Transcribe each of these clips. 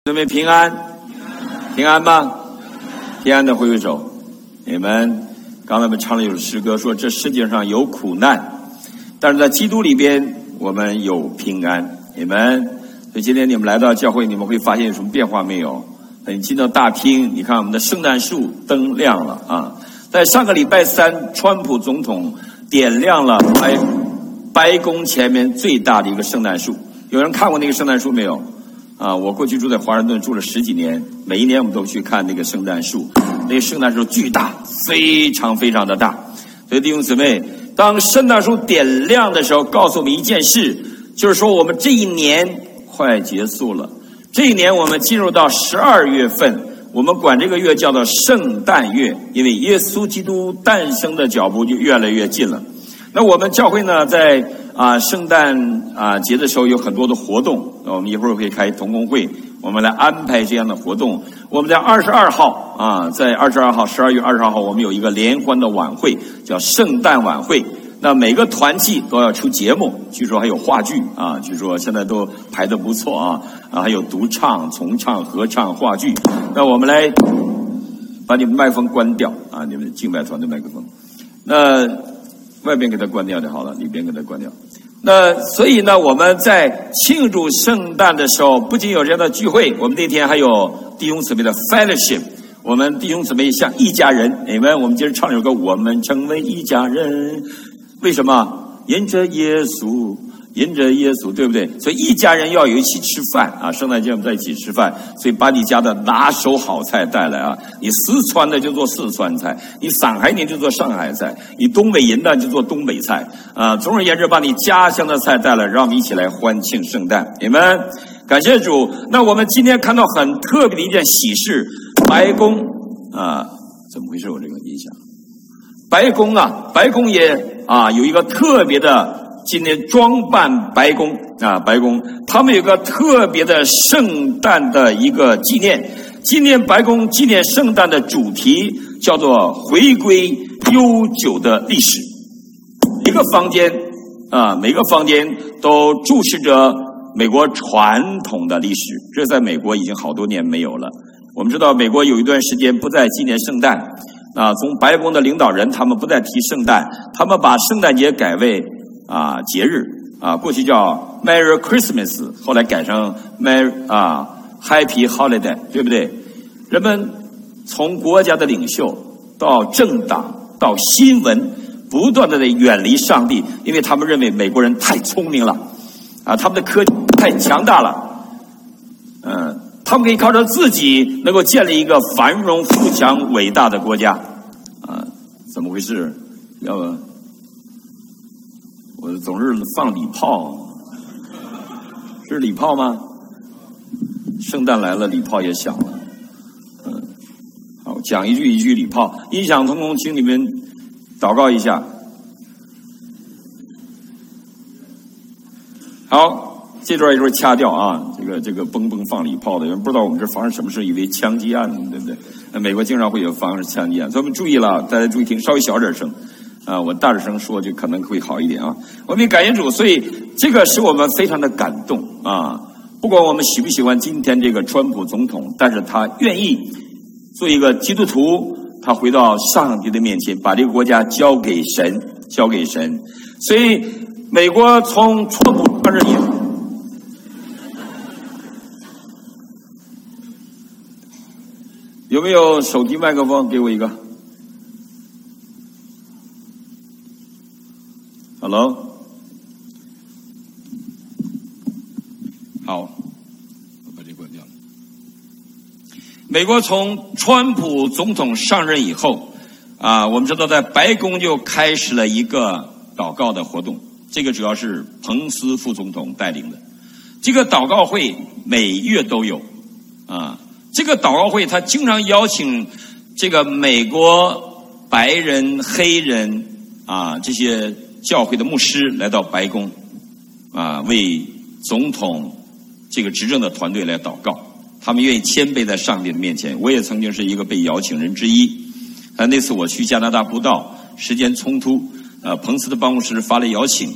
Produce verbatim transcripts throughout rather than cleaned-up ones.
各位平安，平安吗？平安的挥挥手。你们刚才我们唱了一首诗歌，说这世界上有苦难，但是在基督里边我们有平安。你们，所以今天你们来到教会，你们会发现有什么变化没有？你进到大厅，你看我们的圣诞树灯亮了啊！在上个礼拜三，川普总统点亮了白白宫前面最大的一个圣诞树。有人看过那个圣诞树没有？啊，我过去住在华盛顿住了十几年，每一年我们都去看那个圣诞树。那个圣诞树巨大，非常非常的大。所以弟兄姊妹，当圣诞树点亮的时候，告诉我们一件事，就是说我们这一年快结束了。这一年我们进入到十二月份，我们管这个月叫做圣诞月，因为耶稣基督诞生的脚步就越来越近了。那我们教会呢，在啊圣诞啊节的时候有很多的活动，我们一会儿会开同工会，我们来安排这样的活动。我们在二十二号啊，在二十二号十二月二十二号，我们有一个联欢的晚会，叫圣诞晚会。那每个团契都要出节目，据说还有话剧啊，据说现在都排得不错啊啊，还有独唱、重唱、合唱、话剧。那我们来把你们麦克风关掉啊，你们敬拜团的麦克风。那外边给它关掉就好了，里边给它关掉。那所以呢，我们在庆祝圣诞的时候，不仅有这样的聚会，我们那天还有弟兄姊妹的 fellowship。我们弟兄姊妹像一家人，你们我们今儿唱一首歌，我们成为一家人。为什么？因着耶稣，因着耶稣，对不对？所以一家人要有一起吃饭啊！圣诞节我们在一起吃饭，所以把你家的拿手好菜带来啊！你四川的就做四川菜，你上海人就做上海菜，你东北人的就做东北菜啊！总而言之，把你家乡的菜带来，让我们一起来欢庆圣诞。你们感谢主。那我们今天看到很特别的一件喜事，白宫啊，怎么回事？我这个音响，白宫啊，白宫也。啊，有一个特别的，今天装扮白宫啊，白宫他们有个特别的圣诞的一个纪念，纪念白宫纪念圣诞的主题叫做回归悠久的历史。一个房间啊，每个房间都注视着美国传统的历史，这在美国已经好多年没有了。我们知道美国有一段时间不再纪念圣诞。啊，从白宫的领导人，他们不再提圣诞，他们把圣诞节改为啊节日啊，过去叫 Merry Christmas， 后来改成 Merry 啊 Happy Holiday， 对不对？人们从国家的领袖到政党到新闻，不断的在远离上帝，因为他们认为美国人太聪明了，啊，他们的科技太强大了，嗯。他们可以靠着自己能够建立一个繁荣富强伟大的国家，啊，怎么回事？要不我总是放礼炮，是礼炮吗？圣诞来了，礼炮也响了。嗯，好，讲一句一句礼炮，音响同工，请你们祷告一下。好。这段一会儿掐掉啊！这个这个嘣嘣放礼炮的，有人不知道我们这发生什么事，以为枪击案，对不对？那美国经常会有发生枪击案，所以我们注意了，大家注意听，稍微小点声啊，我大点声说就可能会好一点啊。我们感谢主，所以这个使我们非常的感动啊！不管我们喜不喜欢今天这个川普总统，但是他愿意做一个基督徒，他回到上帝的面前，把这个国家交给神，交给神。所以美国从川普上任以后。有没有手提麦克风？给我一个。Hello， 好，我把这关掉了。美国从川普总统上任以后，啊，我们知道在白宫就开始了一个祷告的活动，这个主要是彭斯副总统带领的。这个祷告会每月都有，啊。这个祷告会他经常邀请这个美国白人、黑人啊这些教会的牧师来到白宫啊，为总统这个执政的团队来祷告。他们愿意谦卑在上帝的面前。我也曾经是一个被邀请人之一。啊，那次我去加拿大布道，时间冲突，呃，彭斯的办公室发了邀请，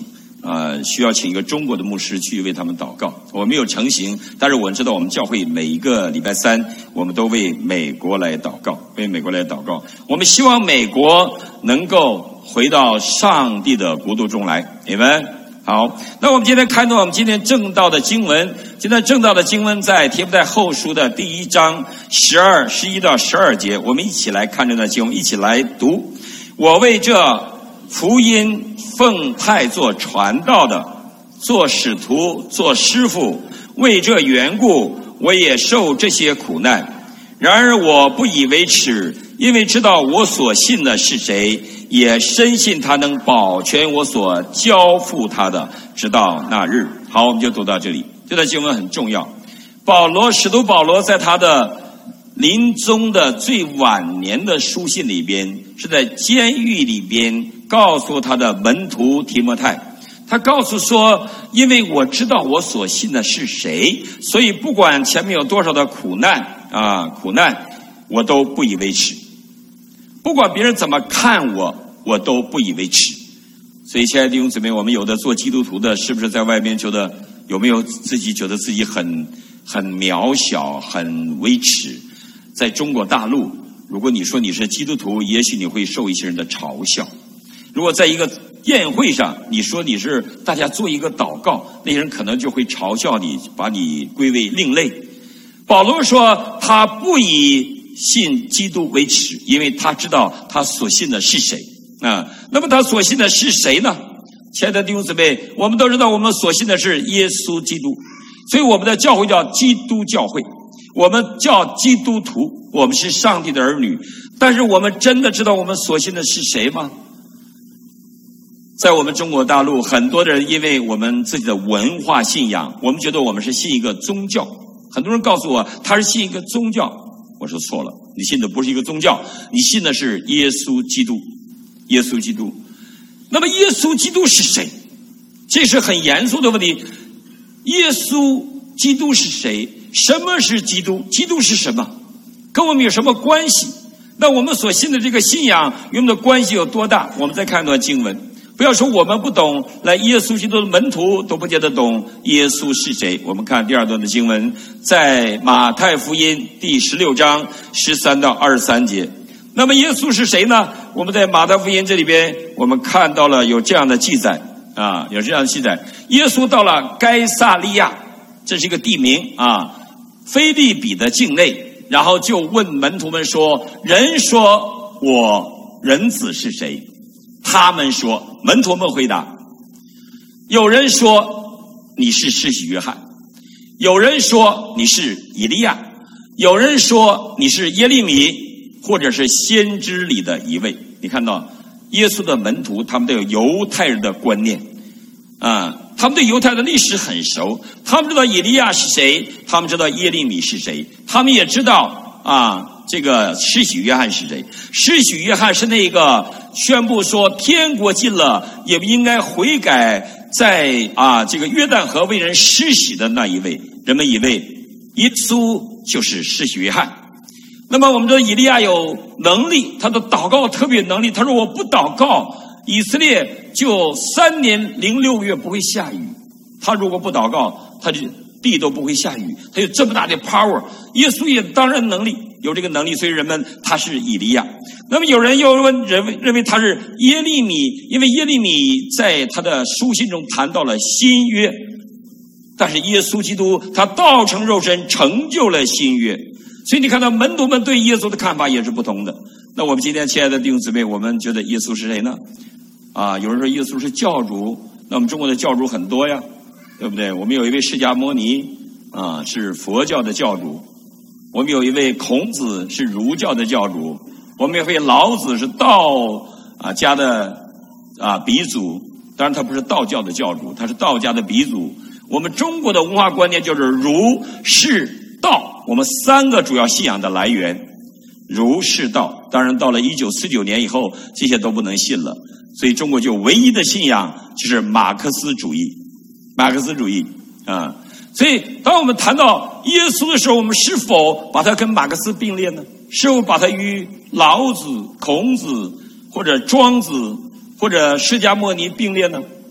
呃，需要请一个中国的牧师去为他们祷告。我没有成行，但是我们知道我们教会每一个礼拜三，我们都为美国来祷告，为美国来祷告。我们希望美国能够回到上帝的国度中来。你们好，那我们今天看到我们今天正道的经文，今天正道的经文在提摩太后书的第一章十二、十一到十二节，我们一起来看这段经文，一起来读。我为这福音奉派做传道的，做使徒，做师傅，为这缘故，我也受这些苦难。然而我不以为耻，因为知道我所信的是谁，也深信他能保全我所交付他的，直到那日。好，我们就读到这里。这段经文很重要。保罗，使徒保罗在他的临终的最晚年的书信里边，是在监狱里边告诉他的门徒提摩太，他告诉说，因为我知道我所信的是谁，所以不管前面有多少的苦难啊，苦难我都不以为耻，不管别人怎么看我，我都不以为耻。所以亲爱的弟兄姊妹，我们有的做基督徒的，是不是在外面觉得，有没有自己觉得自己很很渺小，很微耻？在中国大陆，如果你说你是基督徒，也许你会受一些人的嘲笑。如果在一个宴会上，你说你是大家做一个祷告，那些人可能就会嘲笑你，把你归为另类。保罗说他不以信基督为耻，因为他知道他所信的是谁啊。那么他所信的是谁呢？亲爱的弟兄姊妹，我们都知道我们所信的是耶稣基督，所以我们的教会叫基督教会，我们叫基督徒，我们是上帝的儿女。但是我们真的知道我们所信的是谁吗？在我们中国大陆，很多的人因为我们自己的文化信仰，我们觉得我们是信一个宗教。很多人告诉我他是信一个宗教，我说错了，你信的不是一个宗教，你信的是耶稣基督。耶稣基督。那么耶稣基督是谁？这是很严肃的问题。耶稣基督是谁？什么是基督？基督是什么？跟我们有什么关系？那我们所信的这个信仰与我们的关系有多大？我们再看一段经文。不要说我们不懂，来耶稣基督的门徒都不见得懂耶稣是谁。我们看第二段的经文，在马太福音第十六章十三到二十三节。那么耶稣是谁呢？我们在马太福音这里边，我们看到了有这样的记载啊，有这样的记载。耶稣到了该撒利亚，这是一个地名啊，腓立比的境内，然后就问门徒们说：“人说我人子是谁？”他们说，门徒们回答：“有人说你是施洗约翰，有人说你是以利亚，有人说你是耶利米，或者是先知里的一位。”你看到耶稣的门徒，他们都有犹太人的观念啊，他们对犹太的历史很熟，他们知道以利亚是谁，他们知道耶利米是谁，他们也知道啊这个施洗约翰是谁。施洗约翰是那个宣布说天国近了，也应该悔改，在啊这个约旦河为人施洗的那一位。人们以为耶稣就是施洗约翰。那么我们知道以利亚有能力，他的祷告特别有能力。他说我不祷告，以色列就三年零六个月不会下雨。他如果不祷告，他就地都不会下雨。他有这么大的 power， 耶稣也当然能力有这个能力，所以人们他是以利亚。那么有人又问认为认为他是耶利米，因为耶利米在他的书信中谈到了新约，但是耶稣基督他道成肉身，成就了新约。所以你看到门徒们对耶稣的看法也是不同的。那我们今天亲爱的弟兄姊妹，我们觉得耶稣是谁呢？啊，有人说耶稣是教主，那我们中国的教主很多呀，对不对？我们有一位释迦牟尼啊，是佛教的教主；我们有一位孔子是儒教的教主；我们有一位老子是道啊家的啊鼻祖，当然他不是道教的教主，他是道家的鼻祖。我们中国的文化观念就是儒释道，我们三个主要信仰的来源，儒释道。当然到了一九四九年以后，这些都不能信了，所以中国就唯一的信仰就是马克思主义。马克思主义啊，所以当我们谈到耶稣的时候，我们是否把它跟马克思并列呢？是否把它与老子、孔子或者庄子或者释迦牟尼并列呢？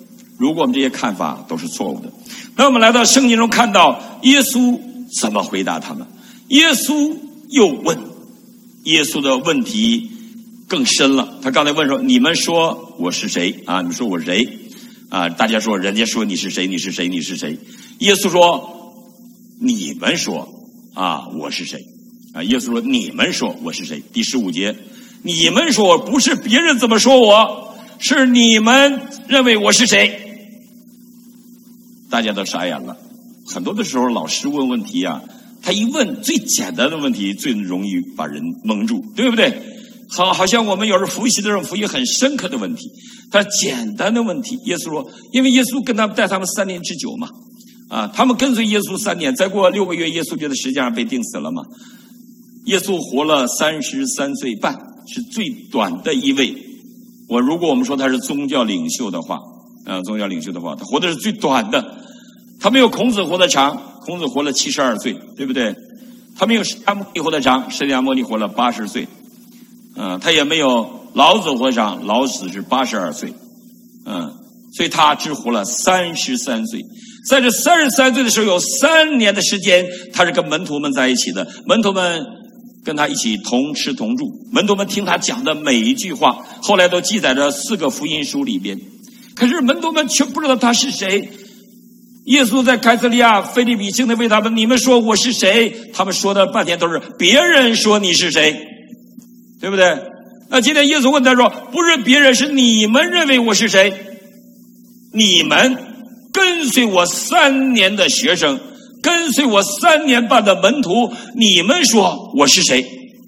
如果我们这些看法都是错误的，那我们来到圣经中看到耶稣怎么回答他们。耶稣又问，耶稣的问题更深了。他刚才问说，你们说我是谁啊？你们说我是谁啊？大家说，人家说你是谁？你是谁？你是谁？耶稣说，你们说啊，我是谁啊？耶稣说，你们说我是谁？第十五节，你们说，不是别人怎么说我，是你们认为我是谁？大家都傻眼了。很多的时候老师问问题啊，他一问最简单的问题最容易把人蒙住，对不对？好，好像我们有时候复习的时候复习很深刻的问题，但简单的问题，耶稣说，因为耶稣跟他们带他们三年之久嘛，啊，他们跟随耶稣三年，再过六个月，耶稣就在十字架上被钉死了嘛。耶稣活了三十三岁半，是最短的一位。我如果我们说他是宗教领袖的话，啊，宗教领袖的话，他活的是最短的。他没有孔子活得长，孔子活了七十二岁，对不对？他没有释迦牟尼活得长，释迦牟尼活了八十岁。嗯，他也没有老子活得长，老子是八十二岁。嗯，所以他只活了三十三岁。在这三十三岁的时候，有三年的时间，他是跟门徒们在一起的，门徒们跟他一起同吃同住，门徒们听他讲的每一句话，后来都记载着四个福音书里边。可是门徒们却不知道他是谁。耶稣在凯撒利亚腓立比境内问他们，你们说我是谁？他们说的半天都是别人说你是谁，对不对？那今天耶稣问他说，不是别人，是你们认为我是谁？你们跟随我三年的学生，跟随我三年半的门徒，你们说我是谁？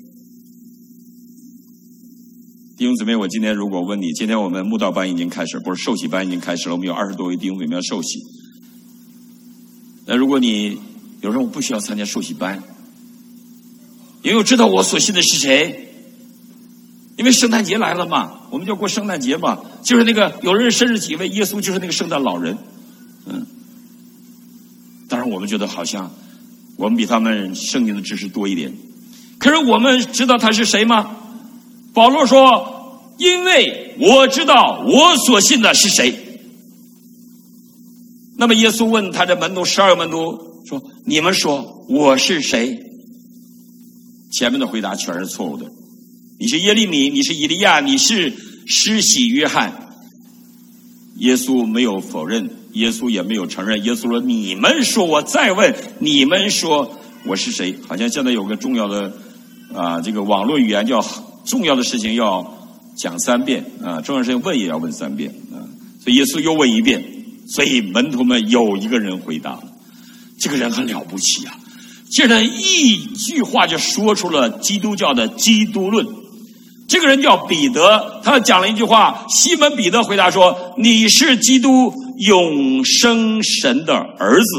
弟兄姊妹，我今天如果问你，今天我们慕道班已经开始，不是受洗班已经开始了，我们有二十多位弟兄姊妹要受洗。那如果你有时候我不需要参加受洗班，因为我知道我所信的是谁，因为圣诞节来了嘛，我们就过圣诞节嘛，就是那个有人生日几位，耶稣就是那个圣诞老人。嗯，当然我们觉得好像我们比他们圣经的知识多一点，可是我们知道他是谁吗？保罗说，因为我知道我所信的是谁。那么耶稣问他的门徒，十二个门徒说，你们说我是谁？前面的回答全是错误的。你是耶利米，你是以利亚，你是施洗约翰。耶稣没有否认，耶稣也没有承认。耶稣说，你们说，我再问，你们说我是谁？好像现在有个重要的啊，这个网络语言叫重要的事情要讲三遍啊，重要的事情问也要问三遍啊，所以耶稣又问一遍。所以门徒们有一个人回答了，这个人很了不起啊！这人一句话就说出了基督教的基督论。这个人叫彼得，他讲了一句话，西门彼得回答说，你是基督，永生神的儿子。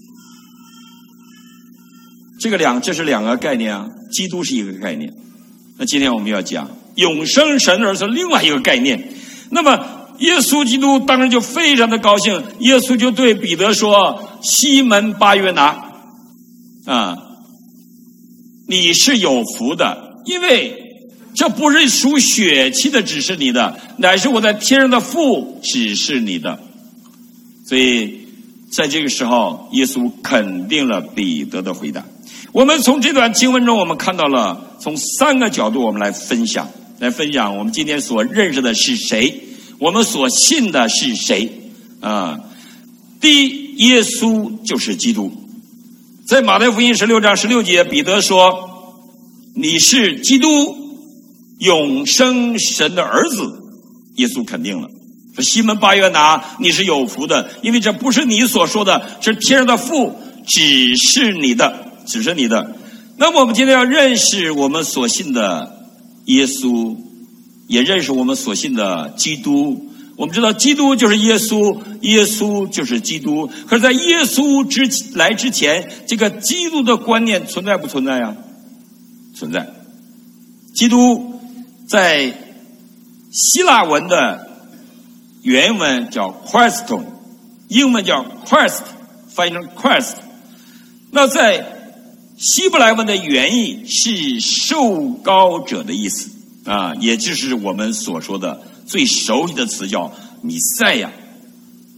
这个两这是两个概念啊，基督是一个概念，那今天我们要讲永生神的儿子另外一个概念。那么耶稣基督当时就非常的高兴，耶稣就对彼得说，西门巴约拿啊，你是有福的，因为这不是属血气的指示你的，乃是我在天上的父指示你的。所以在这个时候，耶稣肯定了彼得的回答。我们从这段经文中，我们看到了从三个角度我们来分享来分享我们今天所认识的是谁，我们所信的是谁啊？第一，耶稣就是基督。在马太福音十六章十六节，彼得说，你是基督，永生神的儿子。耶稣肯定了，说西门巴约拿，你是有福的，因为这不是你所说的，是天上的父指示你的，指示你的。那么我们今天要认识我们所信的耶稣，也认识我们所信的基督。我们知道基督就是耶稣，耶稣就是基督。可是在耶稣之来之前，这个基督的观念存在不存在呀？存在。基督在希腊文的原文叫 Christos， 英文叫 Christ， 翻译成 Christ。那在希伯来文的原意是受膏者的意思啊，也就是我们所说的最熟悉的词叫弥赛亚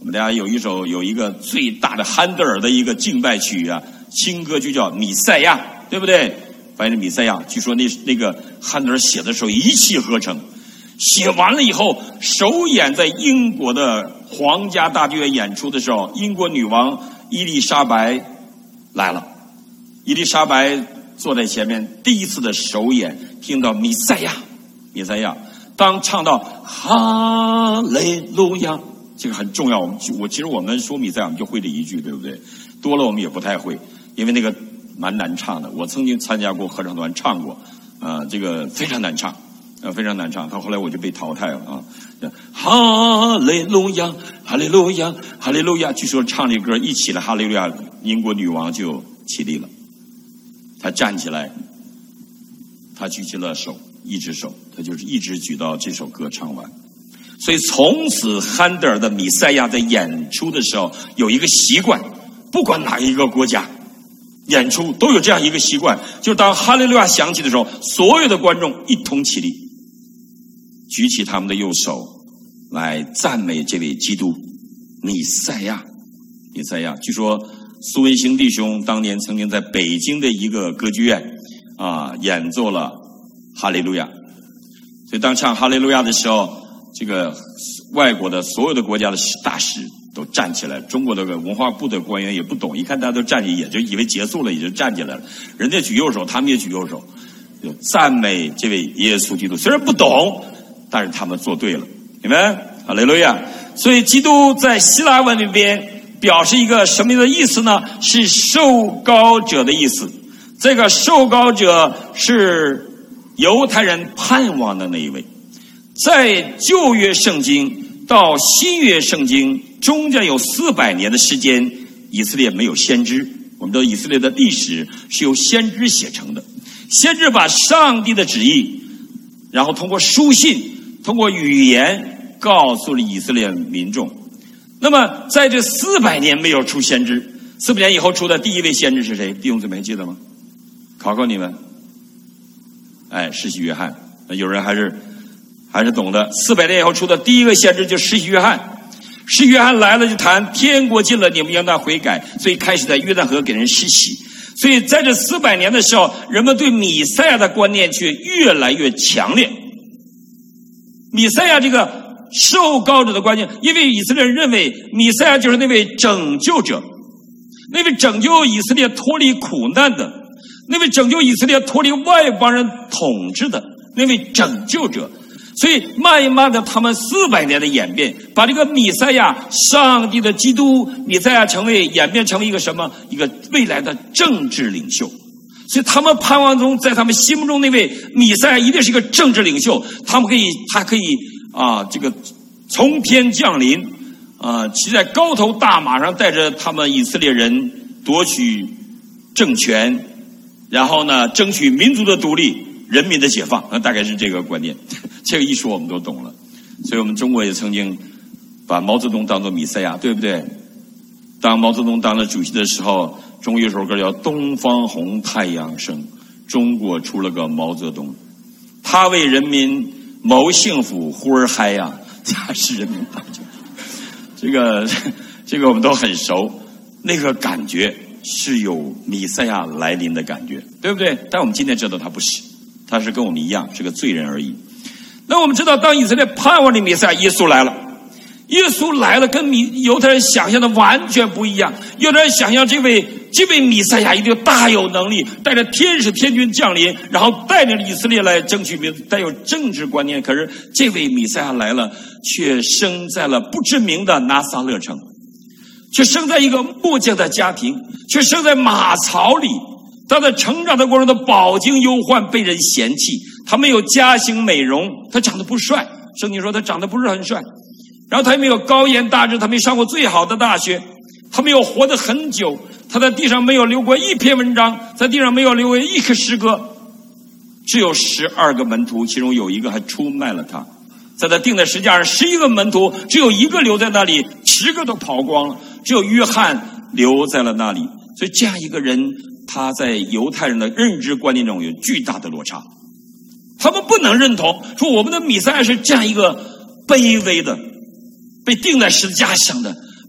我们大家有一首有一个最大的汉德尔的一个敬拜曲啊，新歌就叫《弥赛亚》，对不对？翻译成弥赛亚，据说那那个汉德尔写的时候一气呵成，写完了以后，首演在英国的皇家大剧院演出的时候，英国女王伊丽莎白来了，伊丽莎白坐在前面，第一次的首演，听到弥赛亚，弥赛亚，当唱到哈利路亚，这个很重要。我们我其实我们说弥赛亚，我们就会这一句，对不对？多了我们也不太会，因为那个蛮难唱的。我曾经参加过合唱团唱过，啊、呃，这个非常难唱，呃，非常难唱。到后来我就被淘汰了啊。哈利路亚，哈利路亚，哈利路亚。据说唱这歌一起来，哈利路亚，英国女王就起立了，她站起来，她举起了手，一只手，她就是一直举到这首歌唱完。所以从此汉德尔的弥赛亚在演出的时候有一个习惯，不管哪一个国家演出都有这样一个习惯，就是当哈利路亚响起的时候，所有的观众一同起立，举起他们的右手来赞美这位基督弥赛亚。弥赛亚，据说苏文兴弟兄当年曾经在北京的一个歌剧院啊演奏了哈利路亚。所以当唱哈利路亚的时候，这个外国的所有的国家的大使都站起来，中国的文化部的官员也不懂，一看大家都站起，也就以为结束了，也就站起来了。人家举右手，他们也举右手，就赞美这位耶稣基督。虽然不懂，但是他们做对了，你们哈利路亚。所以基督在希腊文里边表示一个什么样的意思呢？是受膏者的意思。这个受膏者是犹太人盼望的那一位。在旧约圣经到新约圣经中间有四百年的时间，以色列没有先知。我们知道以色列的历史是由先知写成的，先知把上帝的旨意，然后通过书信，通过语言告诉了以色列民众。那么在这四百年没有出先知，四百年以后出的第一位先知是谁？弟兄姊妹还记得吗？考考你们。哎，施洗约翰。有人还是还是懂的。四百年以后出的第一个先知就是施洗约翰。施洗约翰来了就谈天国近了，你们应当悔改，所以开始在约旦河给人施洗。所以在这四百年的时候，人们对弥赛亚的观念却越来越强烈。弥赛亚这个受膏者的观念，因为以色列人认为弥赛亚就是那位拯救者，那位拯救以色列脱离苦难的，那位拯救以色列脱离外邦人统治的那位拯救者。所以慢慢的他们四百年的演变，把这个弥赛亚，上帝的基督弥赛亚成为演变成为一个什么？一个未来的政治领袖。所以他们盼望中，在他们心目中那位弥赛亚一定是一个政治领袖，他们可以他可以啊这个从天降临啊，骑在高头大马上，带着他们以色列人夺取政权，然后呢争取民族的独立，人民的解放，那大概是这个观念。这个一说我们都懂了。所以我们中国也曾经把毛泽东当作弥赛亚，对不对？当毛泽东当了主席的时候，中国有首歌叫东方红太阳升，中国出了个毛泽东，他为人民谋幸福呼儿嗨呀，他是人民大救。这个这个我们都很熟，那个感觉是有弥赛亚来临的感觉，对不对？但我们今天知道他不是，他是跟我们一样是个罪人而已。那我们知道，当以色列盼望的弥赛亚耶稣来了，耶稣来了，跟弥犹太人想象的完全不一样。犹太人想象这位这位弥赛亚一定大有能力，带着天使天军降临，然后带领以色列来争取民族，带有政治观念。可是这位弥赛亚来了，却生在了不知名的拿撒勒城，却生在一个木匠的家庭，却生在马槽里。他在成长的过程中饱经忧患，被人嫌弃。他没有家型美容，他长得不帅，圣经说他长得不是很帅。然后他也没有高颜大志，他没上过最好的大学，他没有活得很久，他在地上没有留过一篇文章，在地上没有留过一颗诗歌。只有十二个门徒，其中有一个还出卖了他。在他钉在十字架上，十一个门徒只有一个留在那里，十个都跑光了，只有约翰留在了那里。所以这样一个人，他在犹太人的认知观念中有巨大的落差。他们不能认同说我们的弥赛亚是这样一个卑微的，被钉在十字架上的，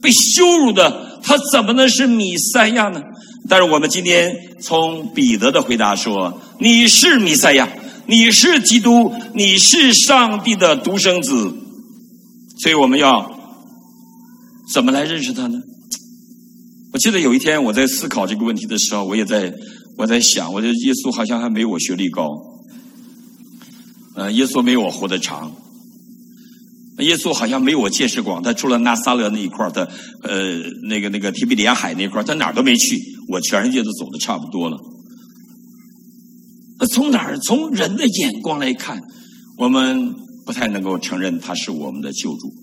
被羞辱的，他怎么能是弥赛亚呢？但是我们今天从彼得的回答说，你是弥赛亚，你是基督，你是上帝的独生子。所以我们要怎么来认识他呢？我记得有一天我在思考这个问题的时候，我也在我在想，我觉得耶稣好像还没有我学历高，呃，耶稣没有我活得长，耶稣好像没有我见识广，他除了拿撒勒那一块，他呃那个那个提比利亚海那块，他哪儿都没去，我全世界都走得差不多了。那从哪儿？从人的眼光来看，我们不太能够承认他是我们的救主。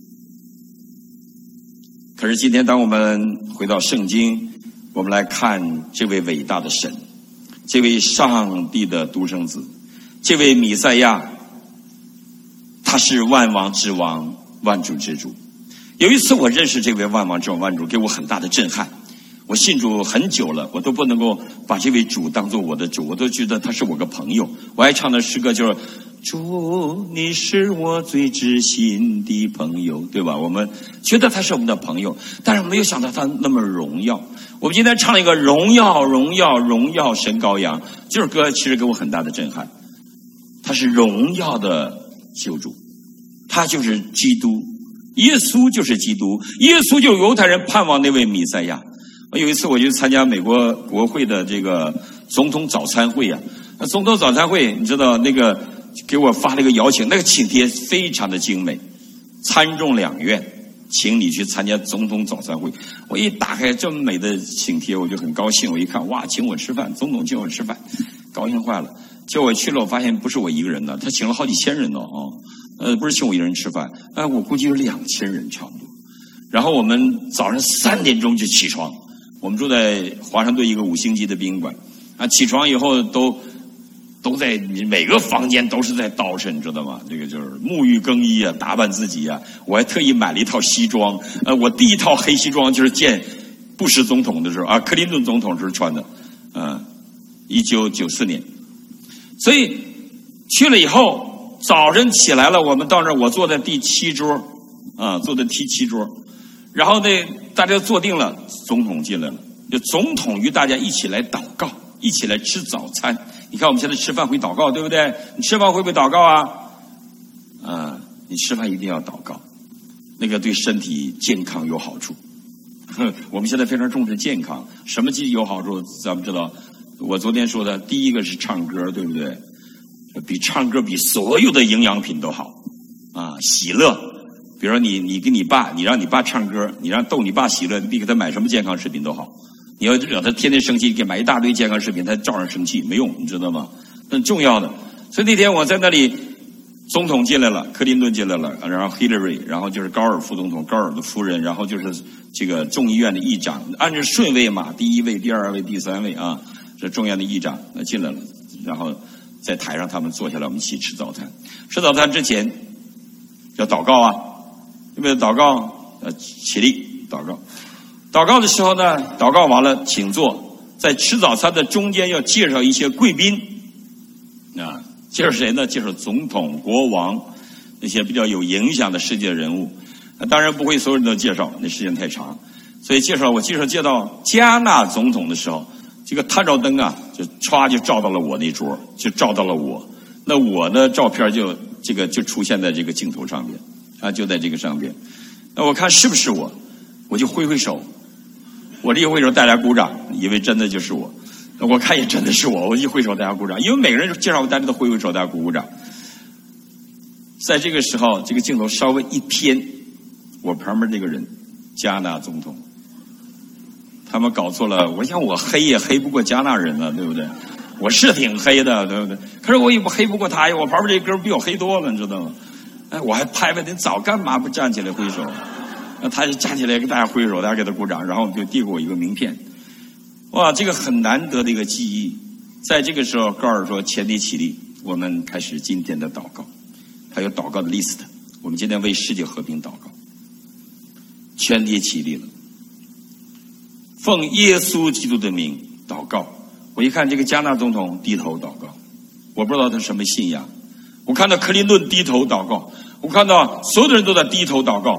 可是今天当我们回到圣经，我们来看这位伟大的神，这位上帝的独生子，这位弥赛亚，他是万王之王，万主之主。有一次我认识这位万王之王万主，给我很大的震撼。我信主很久了，我都不能够把这位主当作我的主，我都觉得他是我个朋友。我爱唱的诗歌就是主，你是我最知心的朋友，对吧？我们觉得他是我们的朋友，但是没有想到他那么荣耀。我们今天唱一个荣耀荣耀荣耀神羔羊，这首歌其实给我很大的震撼。他是荣耀的救主，他就是基督，耶稣就是基督，耶稣就是犹太人盼望那位弥赛亚。我有一次我去参加美国国会的这个总统早餐会啊，那总统早餐会你知道那个给我发了一个邀请，那个请帖非常的精美，参众两院请你去参加总统早餐会。我一打开这么美的请帖，我就很高兴，我一看，哇，请我吃饭，总统请我吃饭，高兴坏了。结果我去了，我发现不是我一个人的，他请了好几千人呢啊，呃，不是请我一个人吃饭，哎，我估计有两千人差不多。然后我们早上三点钟就起床，我们住在华盛顿一个五星级的宾馆啊，起床以后都都在每个房间都是在捯饬，你知道吗？这个就是沐浴更衣啊，打扮自己啊。我还特意买了一套西装，呃，我第一套黑西装就是见布什总统的时候啊，克林顿总统时候穿的，嗯，一九九四年。所以去了以后，早晨起来了，我们到那儿，我坐在第七桌，啊，坐在第七桌，然后呢，大家坐定了，总统进来了，就总统与大家一起来祷告，一起来吃早餐。你看我们现在吃饭会祷告，对不对？你吃饭会不会祷告啊？啊，你吃饭一定要祷告，那个对身体健康有好处。我们现在非常重视健康，什么有好处？咱们知道，我昨天说的第一个是唱歌，对不对？比唱歌比所有的营养品都好啊！喜乐，比如说你你跟你爸，你让你爸唱歌，你让逗你爸喜乐，你比给他买什么健康食品都好。你要惹他天天生气，给买一大堆健康食品，他照样生气，没用，你知道吗？很重要的。所以那天我在那里，总统进来了，克林顿进来了，然后 Hillary， 然后就是高尔副总统，高尔的夫人，然后就是这个众议院的议长，按照顺位嘛，第一位、第二位、第三位啊，这众议院的议长那进来了，然后在台上他们坐下来，我们一起吃早餐。吃早餐之前要祷告啊，因为祷告呃起立祷告。祷告的时候呢，祷告完了请坐，在吃早餐的中间要介绍一些贵宾啊，介绍谁呢？介绍总统、国王，那些比较有影响的世界人物。当然不会所有人都介绍，那时间太长，所以介绍我介绍介到加纳总统的时候，这个探照灯啊，就歘就照到了我那桌，就照到了我。那我的照片就这个就出现在这个镜头上边啊，就在这个上边。那我看是不是我，我就挥挥手。我这一挥手，大家鼓掌，以为真的就是我。我看也真的是我，我一挥手，大家鼓掌，因为每个人介绍，大家都挥挥手，大家鼓鼓掌。在这个时候，这个镜头稍微一偏，我旁边这个人，加纳总统，他们搞错了。我想我黑也黑不过加纳人呢，对不对？我是挺黑的，对不对？可是我也不黑不过他呀，我旁边这哥比我黑多了，你知道吗？哎，我还拍拍，你早干嘛不站起来挥手？那他就站起来给大家挥手，大家给他鼓掌，然后就递给我一个名片。哇，这个很难得的一个记忆。在这个时候，高尔说：“全体起立，我们开始今天的祷告。”还有祷告的 list， 我们今天为世界和平祷告。全体起立了，奉耶稣基督的名祷告。我一看这个加纳总统低头祷告，我不知道他什么信仰。我看到克林顿低头祷告，我看到所有的人都在低头祷告。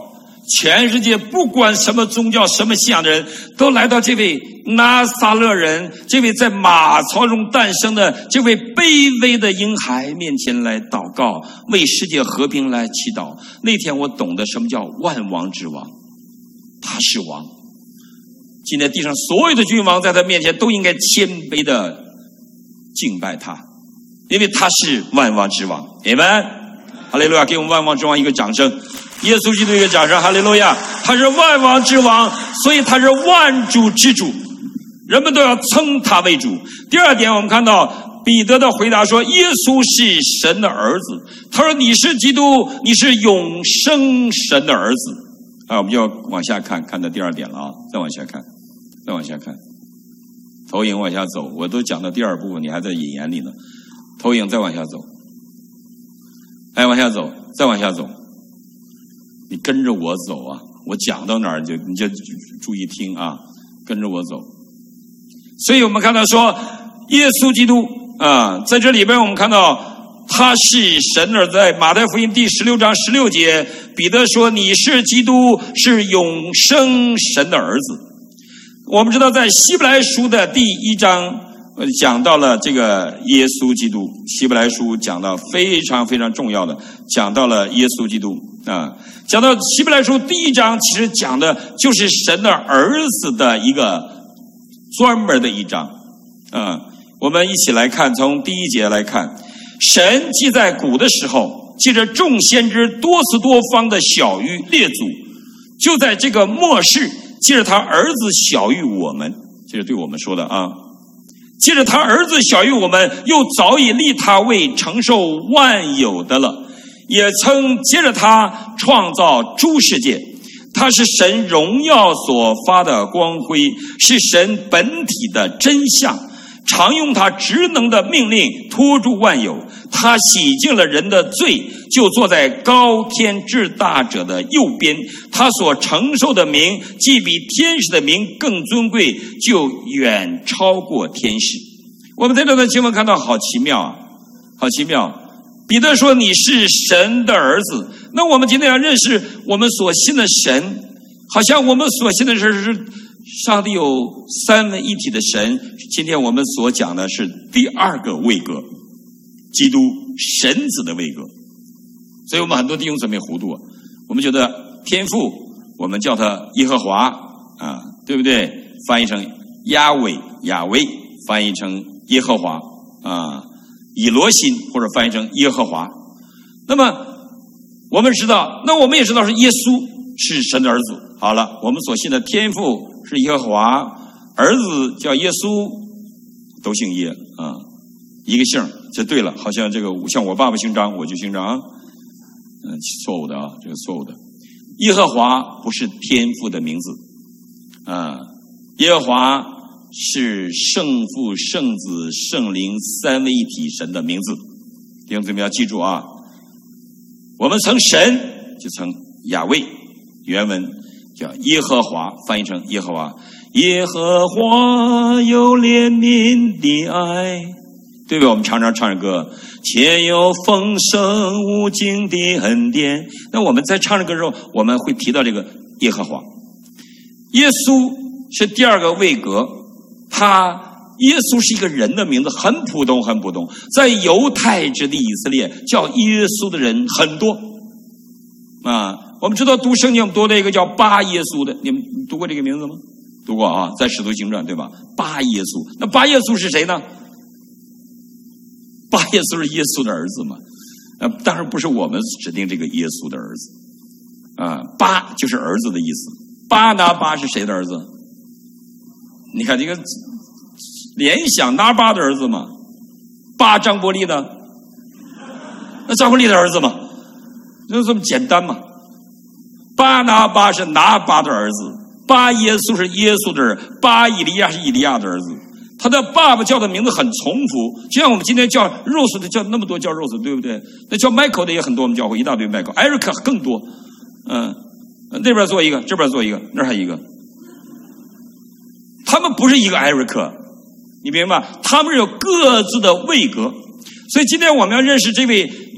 全世界不管什么宗教、什么信仰的人，都来到这位拿撒勒人，这位在马槽中诞生的这位卑微的婴孩面前来祷告，为世界和平来祈祷。那天我懂得什么叫万王之王，他是王。今天地上所有的君王在他面前都应该谦卑的敬拜他，因为他是万王之王。阿们，哈利路亚！给我们万王之王一个掌声，耶稣基督一个掌声，哈利路亚！他是万王之王，所以他是万主之主，人们都要称他为主。第二点，我们看到彼得的回答说，耶稣是神的儿子。他说，你是基督，你是永生神的儿子。啊，我们就要往下看，看到第二点了啊，再往下看，再往下看，投影往下走，我都讲到第二部分，你还在引言里呢。投影再往下走，哎，往下走，再往下走，你跟着我走啊！我讲到哪儿就你就注意听啊，跟着我走。所以我们看到说，耶稣基督啊，在这里边我们看到。他是神儿，在马太福音第十六章十六节，彼得说：“你是基督，是永生神的儿子。”我们知道，在希伯来书的第一章讲到了这个耶稣基督。希伯来书讲到非常非常重要的，讲到了耶稣基督啊。讲到希伯来书第一章，其实讲的就是神的儿子的一个专门的一章啊。我们一起来看，从第一节来看。神既在古的时候，借着众先知多次多方的晓谕列祖，就在这个末世，借着他儿子晓谕我们，这是对我们说的啊。借着他儿子晓谕我们，又早已立他为承受万有的了，也曾接着他创造诸世界。他是神荣耀所发的光辉，是神本体的真相。常用他职能的命令托住万有，他洗净了人的罪，就坐在高天至大者的右边。他所承受的名，既比天使的名更尊贵，就远超过天使。我们在这段经文看到，好奇妙啊，好奇妙！彼得说：“你是神的儿子。”那我们今天要认识我们所信的神，好像我们所信的神是上帝有三位一体的神。今天我们所讲的是第二个位格，基督神子的位格。所以我们很多弟兄姊妹糊涂啊，我们觉得天父我们叫他耶和华啊，对不对？翻译成亚伟亚威，翻译成耶和华啊，以罗心或者翻译成耶和华。那么我们知道，那我们也知道是耶稣是神的儿子。好了，我们所信的天父是耶和华，儿子叫耶稣，都姓耶啊，一个姓就对了。好像这个像我爸爸姓张，我就姓张啊，嗯，错误的啊，这个错误的。耶和华不是天父的名字啊，耶和华是圣父、圣子、圣灵三位一体神的名字。弟兄姊妹要记住啊，我们称神就称亚卫，原文叫耶和华，翻译成耶和华。耶和华有怜悯的爱，对不对？我们常常唱着歌，且有丰盛无尽的恩典。那我们在唱着歌的时候，我们会提到这个耶和华。耶稣是第二个位格，他耶稣是一个人的名字，很普通很普通。在犹太之地以色列叫耶稣的人很多啊。我们知道读圣经，我们读了一个叫巴耶稣的，你们读过这个名字吗？读过啊，在使徒行传对吧？巴耶稣，那巴耶稣是谁呢？巴耶稣是耶稣的儿子嘛？呃，当然不是我们指定这个耶稣的儿子啊，巴就是儿子的意思。巴拿巴是谁的儿子？你看这个联想拿巴的儿子嘛，巴张伯利的，那张伯利的儿子嘛，就这么简单嘛。巴拿巴是拿巴的儿子，巴耶稣是耶稣的儿子，巴以利亚是以利亚的儿子。他的爸爸叫的名字很重复，就像我们今天叫 Rose 的叫那么多叫 Rose， 对不对？那叫 Michael 的也很多，我们教会一大堆 Michael，Eric 更多。嗯，那边做一个，这边做一个，那儿还一个。他们不是一个 Eric， 你明白吗？他们有各自的位格。所以今天我们要认识这位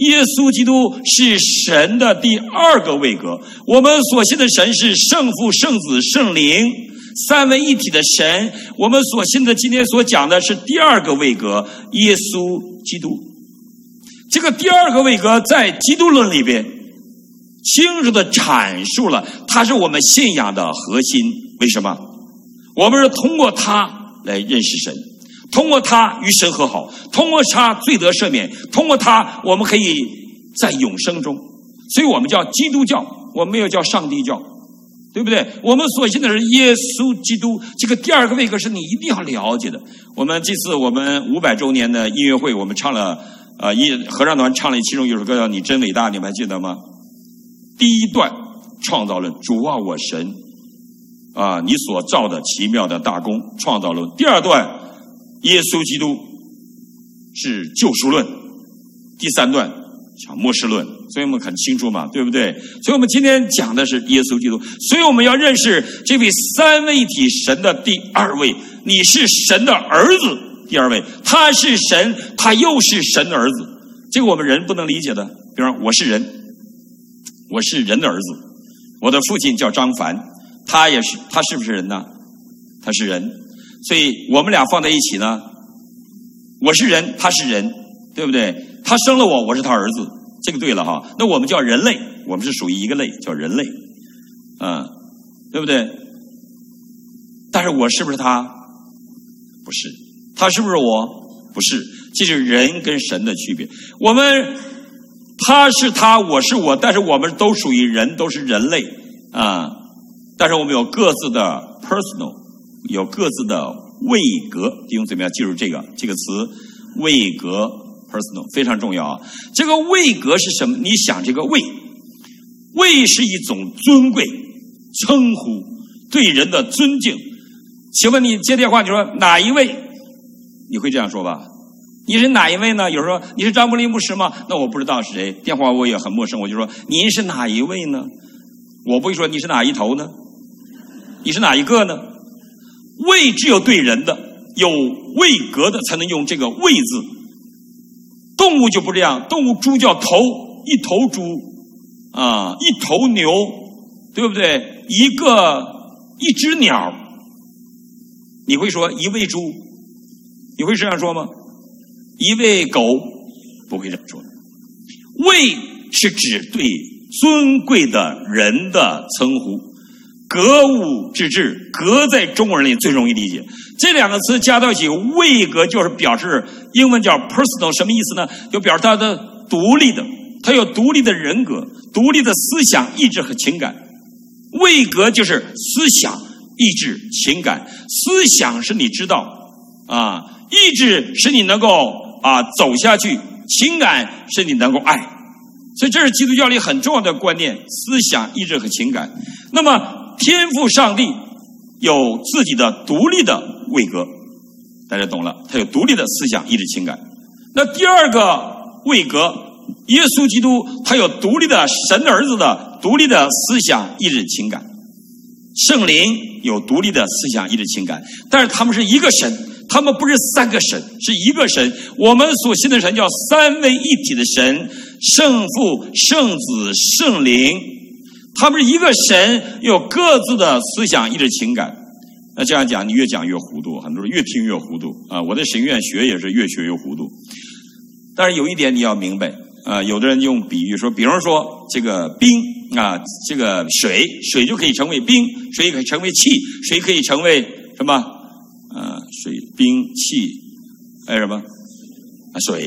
耶稣基督是神的第二个位格。我们所信的神是圣父、圣子、圣灵三位一体的神，我们所信的今天所讲的是第二个位格，耶稣基督。这个第二个位格在基督论里边清楚地阐述了，它是我们信仰的核心。为什么？我们是通过它来认识神，通过它与神和好，通过它罪得赦免，通过它我们可以在永生中。所以我们叫基督教，我们没有叫上帝教，对不对？我们所信的是耶稣基督。这个第二个位格是你一定要了解的。我们这次我们五百周年的音乐会，我们唱了呃，一合唱团唱了其中有首歌叫《你真伟大》，你们还记得吗？第一段创造了主啊我神啊，你所造的奇妙的大功创造论。第二段耶稣基督是救赎论。第三段讲末世论。所以我们很清楚嘛，对不对？所以我们今天讲的是耶稣基督。所以我们要认识这位三位一体神的第二位，你是神的儿子。第二位，他是神，他又是神的儿子。这个我们人不能理解的。比方我是人，我是人的儿子，我的父亲叫张凡，他也是，他是不是人呢？他是人。所以我们俩放在一起呢，我是人，他是人，对不对？他生了我，我是他儿子，这个对了哈。那我们叫人类，我们是属于一个类，叫人类，嗯，对不对？但是我是不是他？不是。他是不是我？不是。这是人跟神的区别。我们他是他，我是我，但是我们都属于人，都是人类啊。但是我们有各自的 personal， 有各自的位格。弟兄姊妹要记住这个这个词，位格 personal 非常重要啊。这个位格是什么？你想这个位，位是一种尊贵称呼，对人的尊敬。请问你接电话，你说哪一位？你会这样说吧？你是哪一位呢？有人说你是张伯苓牧师吗？那我不知道是谁，电话我也很陌生，我就说您是哪一位呢？我不会说你是哪一头呢？你是哪一个呢？位只有对人的，有位格的才能用这个位字。动物就不这样，动物猪叫头，一头猪啊，一头牛，对不对？一个一只鸟，你会说一位猪？你会这样说吗？一位狗不会这样说。位是指对尊贵的人的称呼，格物致知，格在中国人里最容易理解。这两个词加到一起，位格就是表示，英文叫 personal， 什么意思呢？就表示他的独立的，他有独立的人格，独立的思想、意志和情感。位格就是思想、意志、情感。思想是你知道啊，意志是你能够啊走下去，情感是你能够爱。所以这是基督教里很重要的观念，思想、意志和情感。那么天父上帝有自己的独立的位格，大家懂了，他有独立的思想、意志、情感。那第二个位格，耶稣基督他有独立的神儿子的独立的思想、意志、情感。圣灵有独立的思想、意志、情感，但是他们是一个神，他们不是三个神，是一个神。我们所信的神叫三位一体的神，圣父、圣子、圣灵，他们是一个神，有各自的思想、意志、情感。那这样讲，你越讲越糊涂，很多人越听越糊涂啊！我在神学院学也是越学越糊涂。但是有一点你要明白啊，有的人用比喻说，比方说这个冰啊，这个水，水就可以成为冰，水可以成为气，水可以成为什么？呃，水、冰、气，还有什么？啊，水。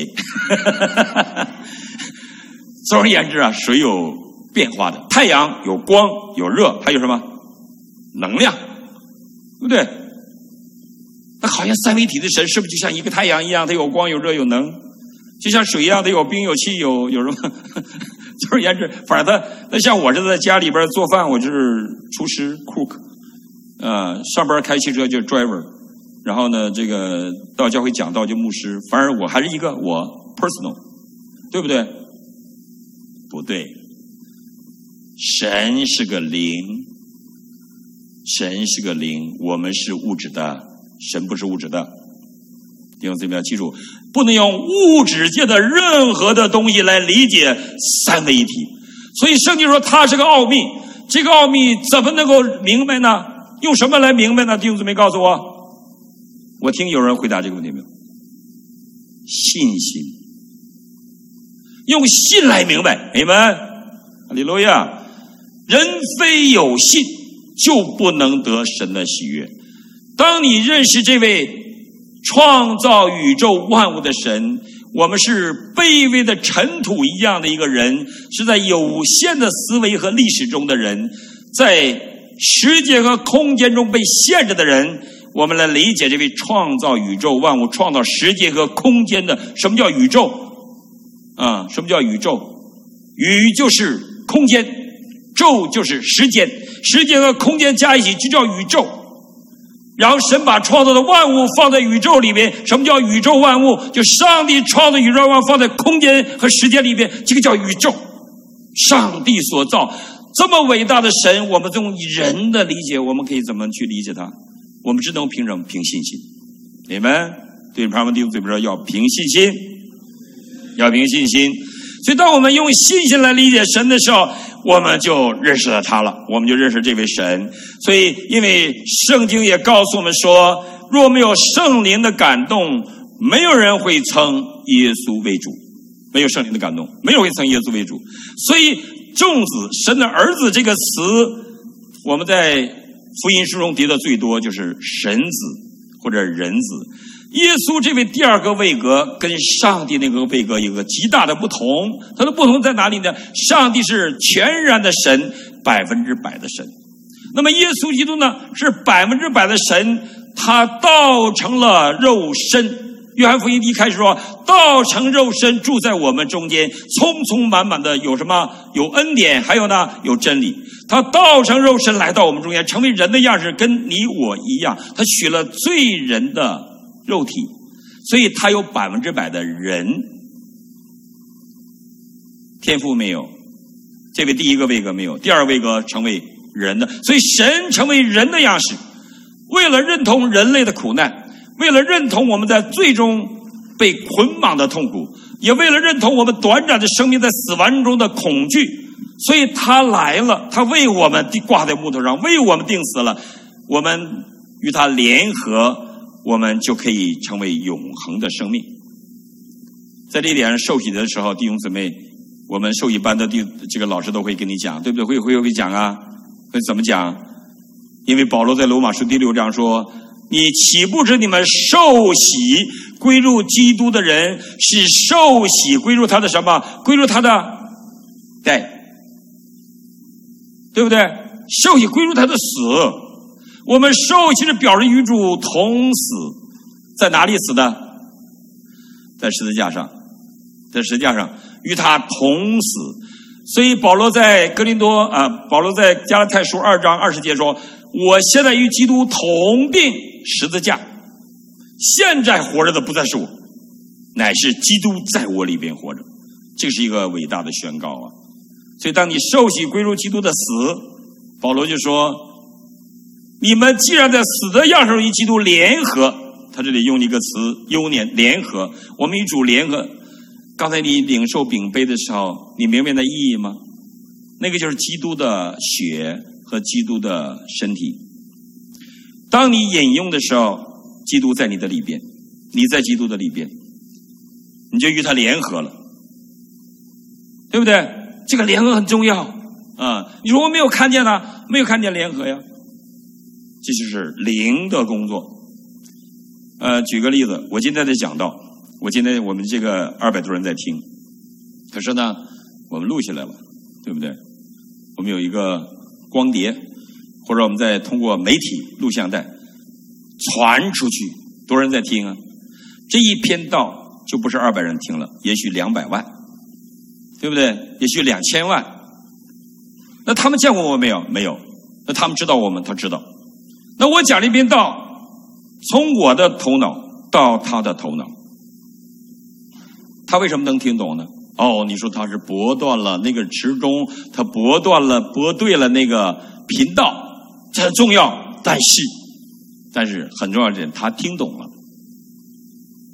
总而言之啊，水有变化的，太阳有光有热，还有什么？能量，对不对？那好像三位一体的神是不是就像一个太阳一样，它有光有热有能？就像水一样，它有冰有气有有什么？总而言之，反正它那像我这在家里边做饭，我就是厨师 cook， 呃，上班开汽车就是 driver， 然后呢，这个到教会讲道就牧师，反正我还是一个我 personal， 对不对？不对，神是个灵，神是个灵，我们是物质的，神不是物质的。 弟兄姊妹要记住，不能用物质界的任何的东西来理解三位一体。所以圣经说它是个奥秘，这个奥秘怎么能够明白呢？用什么来明白呢？弟兄姊妹告诉我，我听有人回答这个问题没有？信心，用信来明白。阿们，哈利路亚。人非有信就不能得神的喜悦。当你认识这位创造宇宙万物的神，我们是卑微的尘土一样的一个人，是在有限的思维和历史中的人，在时间和空间中被限制的人，我们来理解这位创造宇宙万物、创造时间和空间的。什么叫宇宙啊？什么叫宇宙？宇就是空间，宙就是时间，时间和空间加一起就叫宇宙。然后神把创造的万物放在宇宙里面。什么叫宇宙万物？就上帝创造宇宙万物放在空间和时间里面，这个叫宇宙。上帝所造这么伟大的神，我们用人的理解，我们可以怎么去理解他？我们只能凭什么？凭信心。你们对旁边弟兄姊妹说，要凭信心，要凭信心。所以当我们用信心来理解神的时候，我们就认识了他了，我们就认识这位神。所以因为圣经也告诉我们说，若没有圣灵的感动，没有人会称耶稣为主。没有圣灵的感动，没有人会称耶稣为主。所以众子，神的儿子这个词，我们在福音书中提的最多就是神子或者人子。耶稣这位第二个位格跟上帝那个位格有个极大的不同，它的不同在哪里呢？上帝是全然的神，百分之百的神。那么耶稣基督呢，是百分之百的神，他道成了肉身。约翰福音一开始说，道成肉身住在我们中间，充充满满的有什么？有恩典，还有呢，有真理。他道成肉身来到我们中间，成为人的样式，跟你我一样。他取了罪人的肉体，所以他有百分之百的人。天父没有，这位第一个位格没有，第二位格成为人的，所以神成为人的样式，为了认同人类的苦难，为了认同我们在最终被捆绑的痛苦，也为了认同我们短暂的生命在死亡中的恐惧，所以他来了，他为我们挂在木头上，为我们钉死了，我们与他联合，我们就可以成为永恒的生命。在这一点上，受洗的时候，弟兄姊妹，我们受洗班的弟这个老师都会跟你讲，对不对？会会会讲啊？会怎么讲？因为保罗在罗马书第六章说，你岂不知你们受洗归入基督的人，是受洗归入他的什么？归入他的对，对不对？受洗归入他的死。我们受洗是表示与主同死，在哪里死的？在十字架上，在十字架上与他同死。所以保罗在哥林多啊，保罗在加拉太书二章二十节说，我现在与基督同定十字架，现在活着的不再是我，乃是基督在我里边活着。这是一个伟大的宣告啊！所以当你受洗归入基督的死，保罗就说，你们既然在死的样式与基督联合，他这里用一个词优年联合，我们与主联合。刚才你领受饼杯的时候，你明白的意义吗？那个就是基督的血和基督的身体。当你饮用的时候，基督在你的里边，你在基督的里边，你就与他联合了，对不对？这个联合很重要啊！你说我没有看见呢，没有看见联合呀，这就是灵的工作。呃，举个例子，我今天在讲道，我今天我们这个二百多人在听，可是呢，我们录下来了，对不对？我们有一个光碟，或者我们再通过媒体录像带传出去，多少人在听啊？这一篇道就不是二百人听了，也许两百万，对不对？也许两千万。那他们见过我没有？没有。那他们知道我们，他知道。那我讲了一篇道，从我的头脑到他的头脑，他为什么能听懂呢？哦，你说他是拨断了那个时钟，他拨断了拨对了那个频道，这很重要。但是但是很重要的点，他听懂了。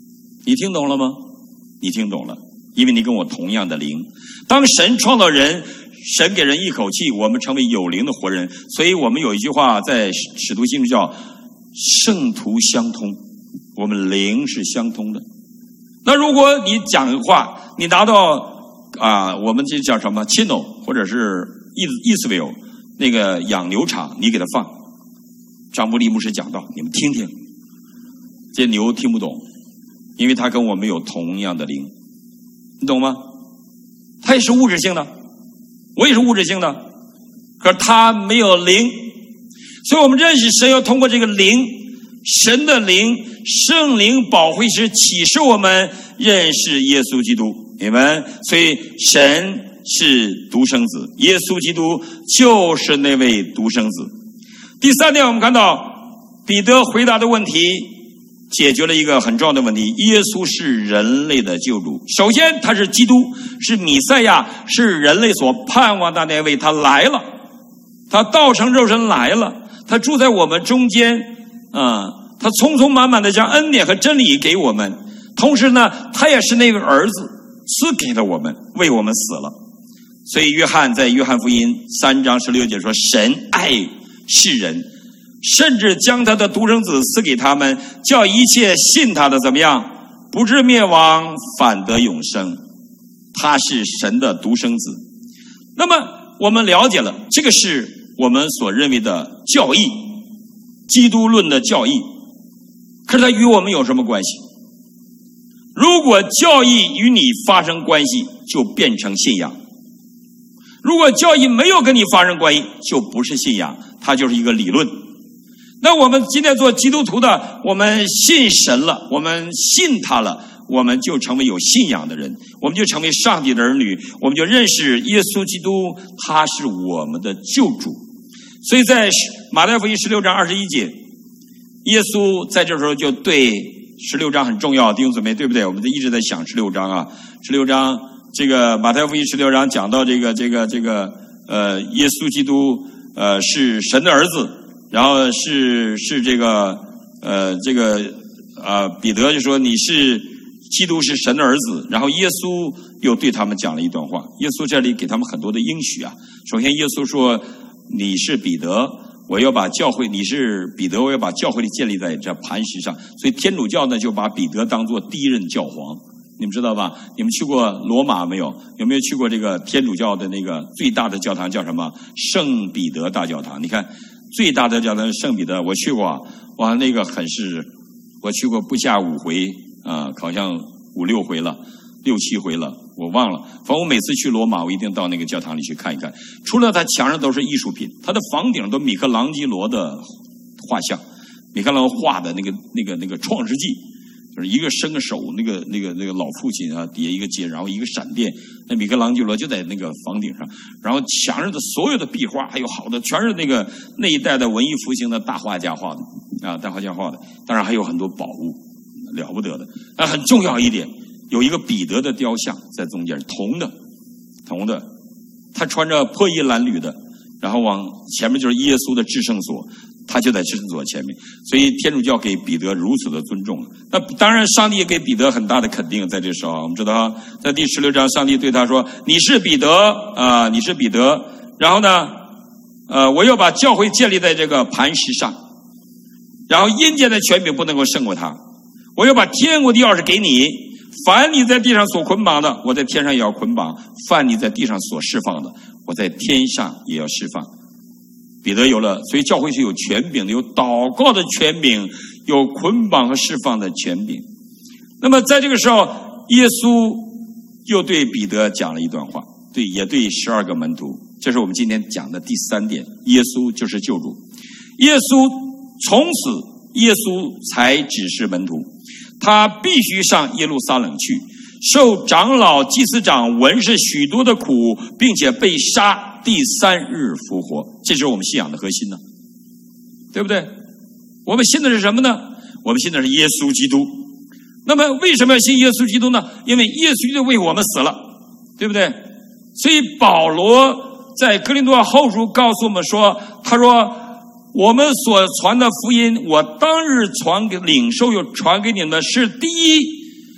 你听懂了吗？你听懂了，因为你跟我同样的灵。当神创造人，神给人一口气，我们成为有灵的活人。所以我们有一句话在使徒信中叫圣徒相通，我们灵是相通的。那如果你讲话，你拿到啊，我们这叫什么 chino 或者是伊伊斯维尔那个养牛场，你给他放张伯利牧师讲道，你们听听，这牛听不懂，因为他跟我们有同样的灵，你懂吗？他也是物质性的，我也是物质性的，可是他没有灵。所以我们认识神要通过这个灵，神的灵，圣灵保惠师启示我们认识耶稣基督，你们，所以神是独生子，耶稣基督就是那位独生子。第三点，我们看到彼得回答的问题解决了一个很重要的问题，耶稣是人类的救主。首先他是基督，是弥赛亚，是人类所盼望的那位，他来了，他道成肉身来了，他住在我们中间啊、呃，他匆匆忙忙的将恩典和真理给我们，同时呢他也是那位儿子赐给了我们，为我们死了。所以约翰在约翰福音三章十六节说，神爱世人，甚至将他的独生子赐给他们，叫一切信他的怎么样，不至灭亡，反得永生。他是神的独生子。那么我们了解了，这个是我们所认为的教义，基督论的教义。可是它与我们有什么关系？如果教义与你发生关系，就变成信仰；如果教义没有跟你发生关系，就不是信仰，它就是一个理论。那我们今天做基督徒的，我们信神了，我们信他了，我们就成为有信仰的人，我们就成为上帝的儿女，我们就认识耶稣基督，他是我们的救主。所以在马太福音十六章二十一节，耶稣在这时候就对十六章很重要，弟兄姊妹，对不对？我们一直在想十六章啊，十六章这个马太福音十六章讲到这个这个这个呃，耶稣基督呃是神的儿子，然后是是这个呃这个呃彼得就说你是基督是神的儿子，然后耶稣又对他们讲了一段话，耶稣这里给他们很多的应许啊。首先耶稣说你是彼得，我要把教会，你是彼得，我要把教会建立在这磐石上。所以天主教呢就把彼得当作第一任教皇，你们知道吧？你们去过罗马没有？有没有去过这个天主教的那个最大的教堂叫什么？圣彼得大教堂。你看最大的教堂是圣彼得，我去过，哇，那个很是，我去过不下五回啊、呃，好像五六回了，六七回了，我忘了。反正我每次去罗马，我一定到那个教堂里去看一看。除了它墙上都是艺术品，它的房顶都米开朗基罗的画像，米开朗基罗画的那个那个那个创世纪。就是一个伸个手，那个那个那个老父亲啊，底下一个结，然后一个闪电，那米开朗基罗就在那个房顶上，然后墙上的所有的壁画，还有好的，全是那个那一代的文艺复兴的大画家画的啊，大画家画的，当然还有很多宝物，了不得的。那很重要一点，有一个彼得的雕像在中间，铜的，铜的，他穿着破衣褴褛的，然后往前面就是耶稣的至圣所。他就在至圣所前面，所以天主教给彼得如此的尊重。那当然上帝也给彼得很大的肯定。在这时候我们知道在第十六章上帝对他说你是彼得啊、呃，你是彼得，然后呢呃，我要把教会建立在这个磐石上，然后阴间的权柄不能够胜过他，我要把天国的钥匙给你，凡你在地上所捆绑的，我在天上也要捆绑，凡你在地上所释放的，我在天上也要释放。彼得有了，所以教会是有权柄的，有祷告的权柄，有捆绑和释放的权柄。那么在这个时候，耶稣又对彼得讲了一段话，对，也对十二个门徒。这是我们今天讲的第三点，耶稣就是救主。耶稣从此，耶稣才指示门徒，他必须上耶路撒冷去，受长老、祭司长、文士许多的苦，并且被杀，第三日复活。这是我们信仰的核心呢，对不对？我们信的是什么呢？我们信的是耶稣基督。那么为什么要信耶稣基督呢？因为耶稣基督为我们死了，对不对？所以保罗在哥林多后书告诉我们说，他说我们所传的福音，我当日传给领受又传给你们，是第一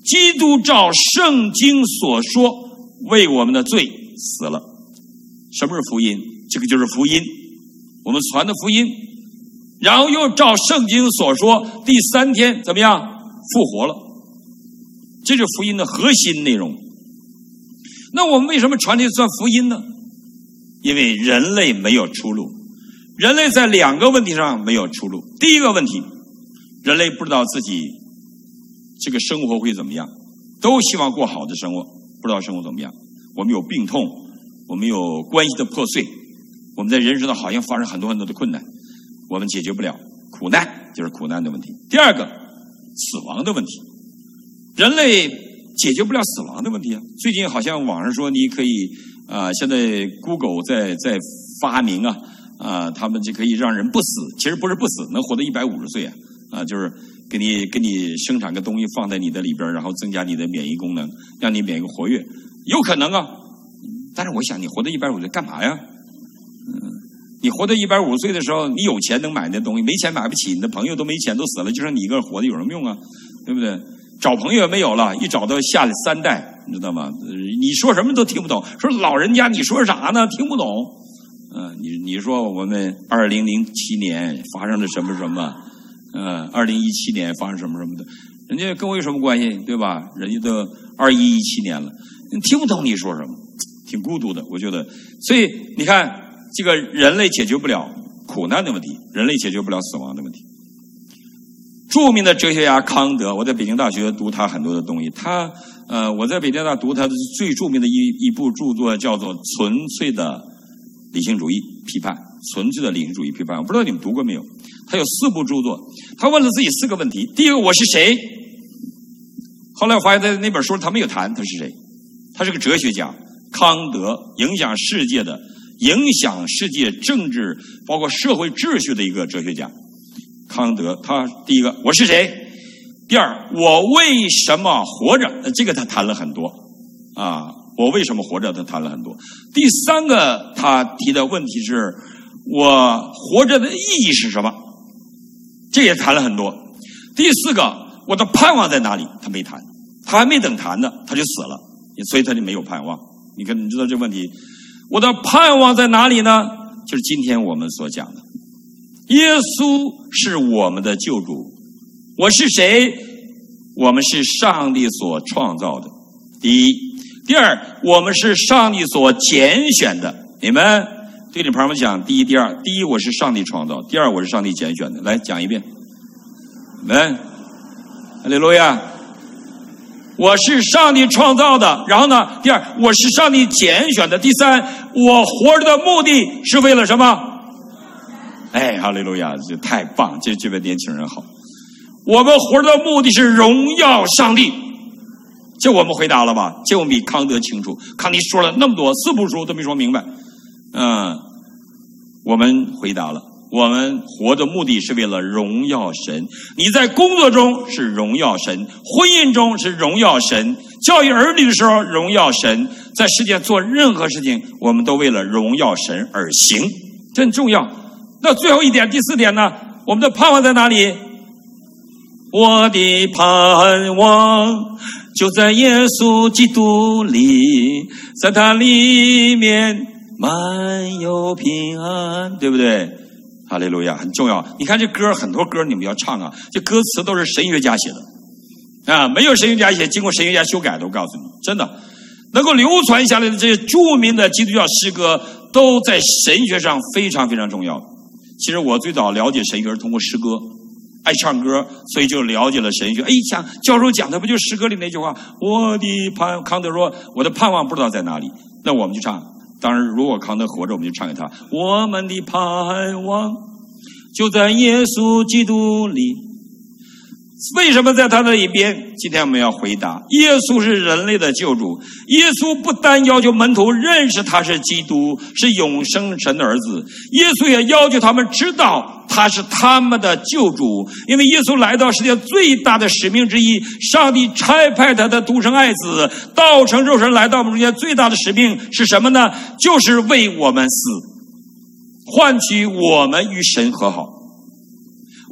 基督照圣经所说为我们的罪死了。什么是福音？这个就是福音，我们传的福音。然后又照圣经所说第三天怎么样复活了，这是福音的核心内容。那我们为什么传这算福音呢？因为人类没有出路，人类在两个问题上没有出路。第一个问题，人类不知道自己这个生活会怎么样，都希望过好的生活，不知道生活怎么样。我们有病痛，我们有关系的破碎，我们在人生的好像发生很多很多的困难，我们解决不了。苦难就是苦难的问题。第二个，死亡的问题，人类解决不了死亡的问题啊。最近好像网上说你可以啊、呃，现在 Google 在在发明啊啊、呃，他们就可以让人不死，其实不是不死，能活到一百五十岁啊啊、呃，就是给你给你生产个东西放在你的里边，然后增加你的免疫功能，让你免疫活跃，有可能啊。但是我想，你活到一百五十岁干嘛呀？嗯，你活到一百五十岁的时候，你有钱能买那东西，没钱买不起，你的朋友都没钱都死了，就剩你一个人活的有什么用啊？对不对？找朋友也没有了，一找到下三代，你知道吗？你说什么都听不懂，说老人家你说啥呢？听不懂。嗯、呃，你你说我们二零零七年发生了什么什么？嗯，二零一七年发生什么什么的，人家跟我有什么关系，对吧？人家都二一一七年了，你听不懂你说什么，挺孤独的，我觉得。所以你看，这个人类解决不了苦难的问题，人类解决不了死亡的问题。著名的哲学家康德，我在北京大学读他很多的东西，他呃，我在北京大读他的最著名的一一部著作叫做《纯粹的理性主义批判》，纯粹的理性主义批判，我不知道你们读过没有？他有四部著作，他问了自己四个问题。第一个，我是谁？后来我发现在那本书他没有谈他是谁，他是个哲学家，康德，影响世界的、影响世界政治包括社会秩序的一个哲学家。康德，他第一个我是谁？第二，我为什么活着？这个他谈了很多啊，我为什么活着？他谈了很多。第三个他提的问题是，我活着的意义是什么？这也谈了很多。第四个，我的盼望在哪里？他没谈，他还没等谈呢，他就死了，所以他就没有盼望。你看，你知道这问题，我的盼望在哪里呢？就是今天我们所讲的，耶稣是我们的救主。我是谁？我们是上帝所创造的。第一，第二，我们是上帝所拣选的。你们对你朋友们讲，第一、第二，第一我是上帝创造，第二我是上帝拣选的。来讲一遍，来，哈利路亚！我是上帝创造的，然后呢，第二我是上帝拣选的，第三我活着的目的是为了什么？哎，哈利路亚！这太棒，这这位年轻人好。我们活着的目的是荣耀上帝，这我们回答了吧？这我们比康德清楚。康德说了那么多，四部书都没说明白。嗯，我们回答了，我们活的目的是为了荣耀神。你在工作中是荣耀神，婚姻中是荣耀神，教育儿女的时候荣耀神，在世界做任何事情，我们都为了荣耀神而行，这很重要。那最后一点，第四点呢？我们的盼望在哪里？我的盼望就在耶稣基督里，在他里面满有平安，对不对？哈利路亚，很重要。你看这歌，很多歌你们要唱啊，这歌词都是神学家写的啊，没有神学家写，经过神学家修改的。我告诉你，真的能够流传下来的这些著名的基督教诗歌，都在神学上非常非常重要。其实我最早了解神学是通过诗歌，爱唱歌，所以就了解了神学。哎，讲教授讲的不就是诗歌里那句话？我的盼，康德说我的盼望不知道在哪里，那我们就唱。当然，如果康德活着，我们就唱给他。我们的盼望就在耶稣基督里。为什么在他那里边？今天我们要回答，耶稣是人类的救主。耶稣不单要求门徒认识他是基督，是永生神的儿子，耶稣也要求他们知道他是他们的救主。因为耶稣来到世界最大的使命之一，上帝差派他的独生爱子道成肉身来到我们中间，最大的使命是什么呢？就是为我们死，换取我们与神和好。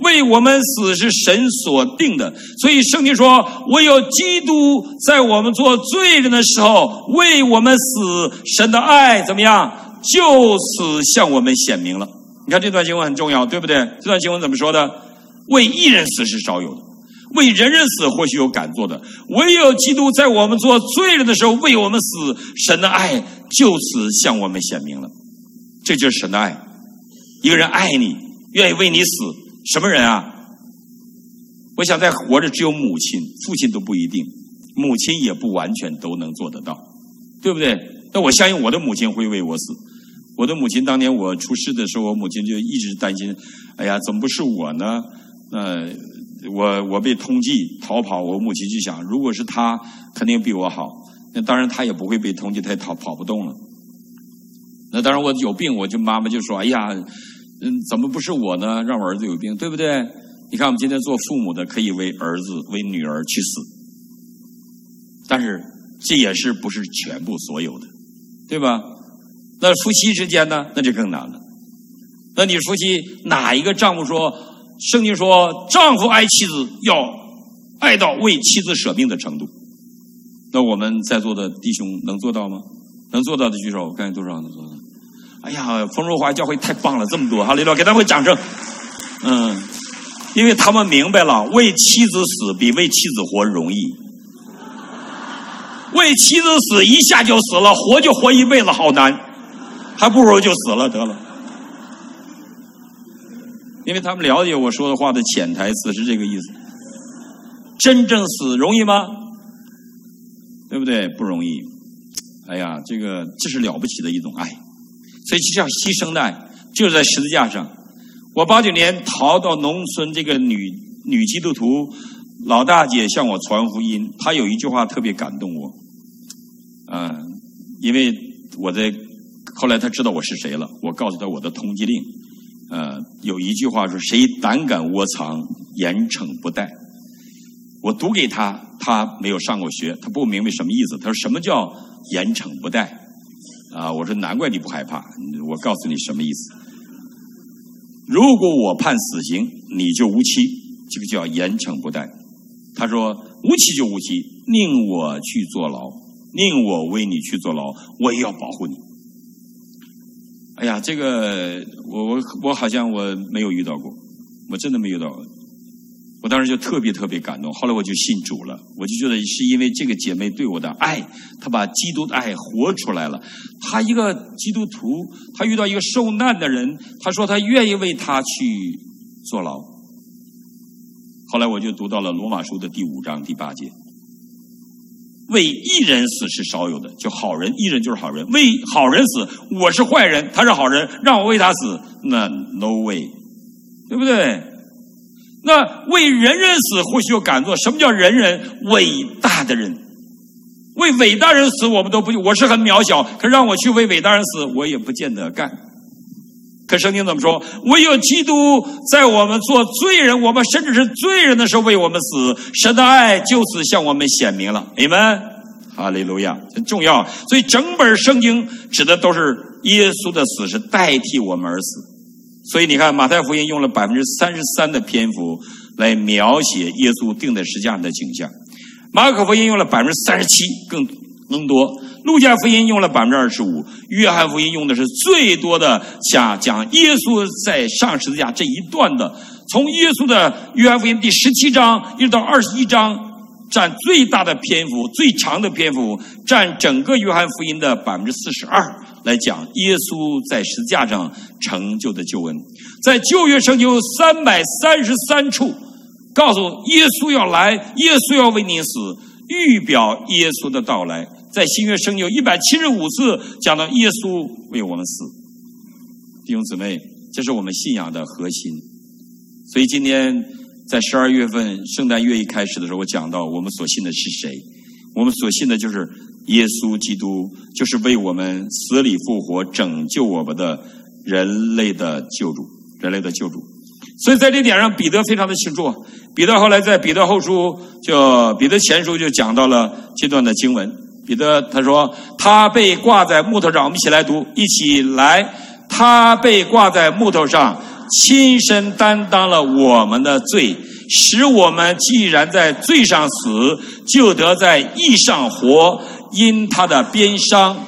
为我们死是神所定的。所以圣经说，唯有基督在我们做罪人的时候为我们死，神的爱怎么样，就此向我们显明了。你看这段经文很重要，对不对？这段经文怎么说的？为一人死是少有的，为人人死或许有敢做的，唯有基督在我们做罪人的时候为我们死，神的爱就此向我们显明了。这就是神的爱。一个人爱你，愿意为你死，什么人啊？我想在活着只有母亲，父亲都不一定，母亲也不完全都能做得到，对不对？那我相信我的母亲会为我死。我的母亲当年我出事的时候，我母亲就一直担心，哎呀，怎么不是我呢？呃，我我被通缉逃跑，我母亲就想，如果是她，肯定比我好。那当然她也不会被通缉，她也逃跑不动了。那当然我有病，我就妈妈就说，哎呀，嗯，怎么不是我呢？让我儿子有病，对不对？你看我们今天做父母的，可以为儿子为女儿去死，但是这也是不是全部所有的，对吧？那夫妻之间呢，那就更难了。那你夫妻哪一个丈夫说，圣经说丈夫爱妻子要爱到为妻子舍命的程度？那我们在座的弟兄能做到吗？能做到的举手，我看多少能做到。哎呀，丰润华教会太棒了，这么多，哈利路亚，给他们掌声。嗯，因为他们明白了，为妻子死比为妻子活容易。为妻子死一下就死了，活就活一辈子好难，还不如就死了得了。因为他们了解我说的话的潜台词是这个意思。真正死容易吗？对不对？不容易。哎呀，这个这是了不起的一种爱，所以这叫牺牲的爱，就是在十字架上。我八九年逃到农村，这个女女基督徒老大姐向我传福音，她有一句话特别感动我，啊、呃，因为我在后来她知道我是谁了，我告诉她我的通缉令，呃，有一句话说：“谁胆敢窝藏，严惩不贷。”我读给她，她没有上过学，她不明白什么意思。她说：“什么叫严惩不贷？”啊，我说：“难怪你不害怕，我告诉你什么意思。如果我判死刑，你就无期，这个叫严惩不贷。”他说：“无期就无期，宁我去坐牢，宁我为你去坐牢，我也要保护你。”哎呀，这个我我我好像我没有遇到过，我真的没遇到过。我当时就特别特别感动，后来我就信主了。我就觉得是因为这个姐妹对我的爱，她把基督的爱活出来了。她一个基督徒，她遇到一个受难的人，她说她愿意为他去坐牢。后来我就读到了罗马书的第五章第八节，为义人死是少有的，就好人，义人就是好人，为好人死，我是坏人，他是好人，让我为他死，那 no way， 对不对？那为人人死或许有敢做，什么叫人人？伟大的人，为伟大人死我们都不，我是很渺小，可让我去为伟大人死，我也不见得干。可圣经怎么说？唯有基督在我们做罪人，我们甚至是罪人的时候为我们死，神的爱就此向我们显明了。阿们，哈利路亚，很重要。所以整本圣经指的都是耶稣的死是代替我们而死。所以你看，马太福音用了百分之三十三的篇幅来描写耶稣钉在十字架上的景象，马可福音用了百分之三十七，更更多。路加福音用了百分之二十五，约翰福音用的是最多的，讲讲耶稣在上十字架这一段的，从耶稣的约翰福音第十七章一直到二十一章，占最大的篇幅，最长的篇幅，占整个约翰福音的百分之四十二，来讲耶稣在十字架上成就的救恩。在旧约圣经有三百三十三处告诉耶稣要来，耶稣要为你死，预表耶稣的到来。在新约圣经有一百七十五次讲到耶稣为我们死。弟兄姊妹，这是我们信仰的核心。所以今天在十二月份圣诞月一开始的时候，我讲到我们所信的是谁？我们所信的就是耶稣基督，就是为我们死里复活拯救我们的人类的救主，人类的救主。所以在这点上彼得非常的清楚。彼得后来在彼得后书就彼得前书就讲到了这段的经文。彼得他说，他被挂在木头上，我们一起来读，一起来。他被挂在木头上， 亲身担当了我们的罪，使我们既然在罪上死，就得在义上活。因他的鞭伤，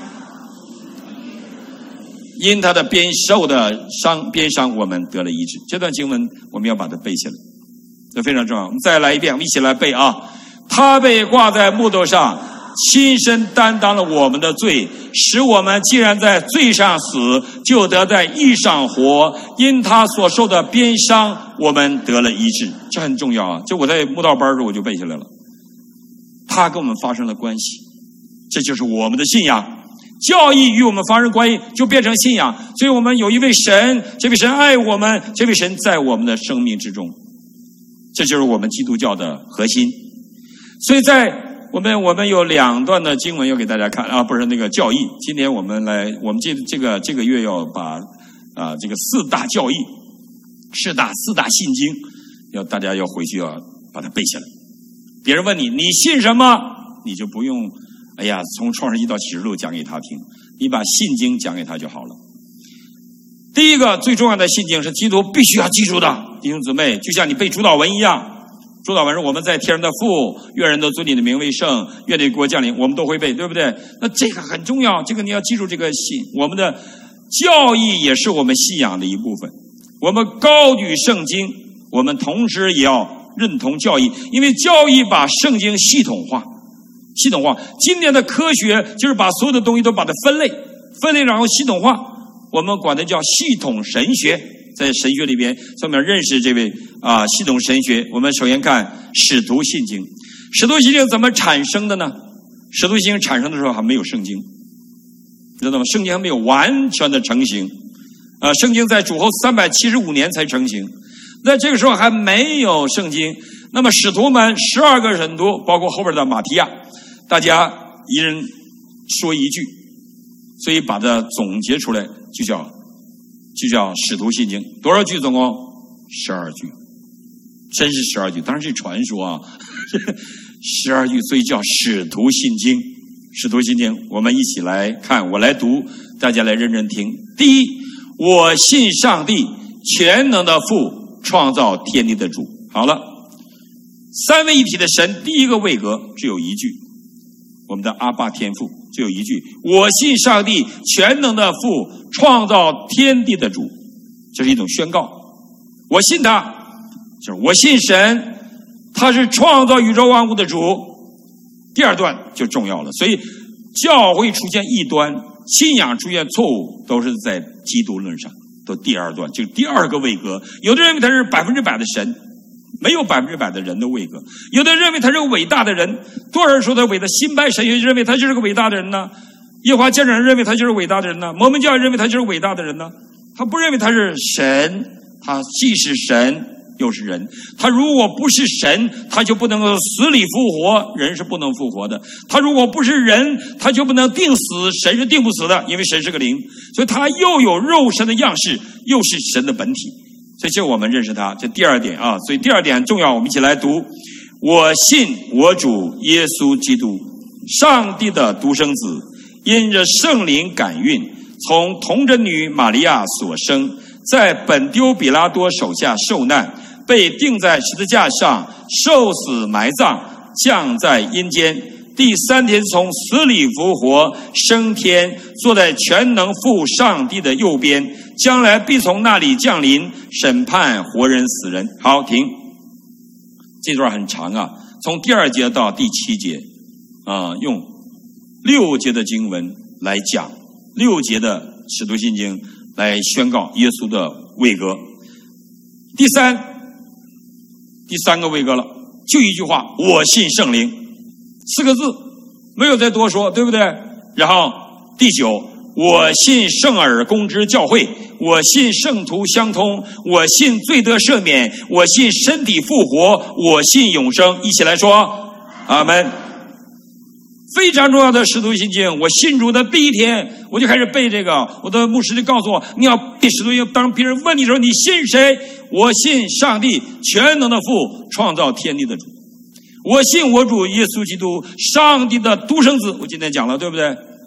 因他的鞭受的伤鞭伤，我们得了医治。这段经文我们要把它背起来，这非常重要。我们再来一遍，我们一起来背啊！他被挂在木头上，亲身担当了我们的罪，使我们既然在罪上死，就得在义上活。因他所受的鞭伤，我们得了医治。这很重要啊！就我在慕道班的时候我就背下来了。他跟我们发生了关系，这就是我们的信仰。教义与我们发生关系，就变成信仰。所以我们有一位神，这位神爱我们，这位神在我们的生命之中，这就是我们基督教的核心。所以在我们我们有两段的经文要给大家看啊，不是那个教义。今天我们来，我们这这个这个月要把啊这个四大教义、四大四大信经，要大家要回去要把它背下来。别人问你你信什么，你就不用哎呀从创世纪到启示录讲给他听，你把信经讲给他就好了。第一个最重要的信经是基督必须要记住的，弟兄姊妹，就像你背主祷文一样。主祷文是我们在天上的父，愿人都尊你的名为圣，愿你国降临，我们都会背，对不对？那这个很重要，这个你要记住这个信。我们的教义也是我们信仰的一部分，我们高举圣经，我们同时也要认同教义，因为教义把圣经系统化。系统化，今天的科学就是把所有的东西都把它分类，分类然后系统化，我们管它叫系统神学。在神学里边，上面认识这位啊系统神学。我们首先看使徒信经，使徒信经怎么产生的呢？使徒信经产生的时候还没有圣经，知道吗？圣经还没有完全的成型，啊，圣经在主后三百七十五年才成型。那这个时候还没有圣经，那么使徒们十二个使徒，包括后边的马提亚，大家一人说一句，所以把它总结出来，就叫就叫使徒信经。多少句总共？十二句，真是十二句，当然是传说啊，十二句，所以叫使徒信经。使徒信经，我们一起来看，我来读，大家来认真听。第一，我信上帝全能的父，创造天地的主。好了，三位一体的神，第一个位格只有一句，我们的阿爸天父只有一句，我信上帝全能的父，创造天地的主。这是一种宣告，我信他，就是我信神，他是创造宇宙万物的主。第二段就重要了，所以教会出现异端，信仰出现错误，都是在基督论上，都第二段，就是第二个位格。有的认为他是百分之百的神，没有百分之百的人的位格。有的认为他是个伟大的人，多少人说他伟大，新派神学认为他就是个伟大的人呢，耶和华见证人认为他就是伟大的人呢，摩门教认为他就是伟大的人呢。他不认为他是神，他既是神又是人。他如果不是神，他就不能够死里复活，人是不能复活的。他如果不是人，他就不能定死，神是定不死的，因为神是个灵。所以他又有肉身的样式，又是神的本体。所以这我们认识他，这第二点啊。所以第二点很重要，我们一起来读：我信我主耶稣基督，上帝的独生子，因着圣灵感孕，从童贞女玛利亚所生，在本丢比拉多手下受难，被钉在十字架上，受死埋葬，降在阴间，第三天从死里复活，升天，坐在全能父上帝的右边，将来必从那里降临，审判活人死人。好，停。这段很长啊，从第二节到第七节啊，用六节的经文来讲，六节的使徒信经来宣告耶稣的位格。第三第三个位格了，就一句话，我信圣灵，四个字，没有再多说，对不对？然后第九，我信圣而公之教会，我信圣徒相通，我信罪得赦免，我信身体复活，我信永生。一起来说阿们。非常重要的使徒信经，我信主的第一天我就开始背这个，我的牧师就告诉我，你要背使徒信经，当别人问你的时候，你信谁？我信上帝全能的父，创造天地的主。我信我主耶稣基督，上帝的独生子。我今天讲了，对不对？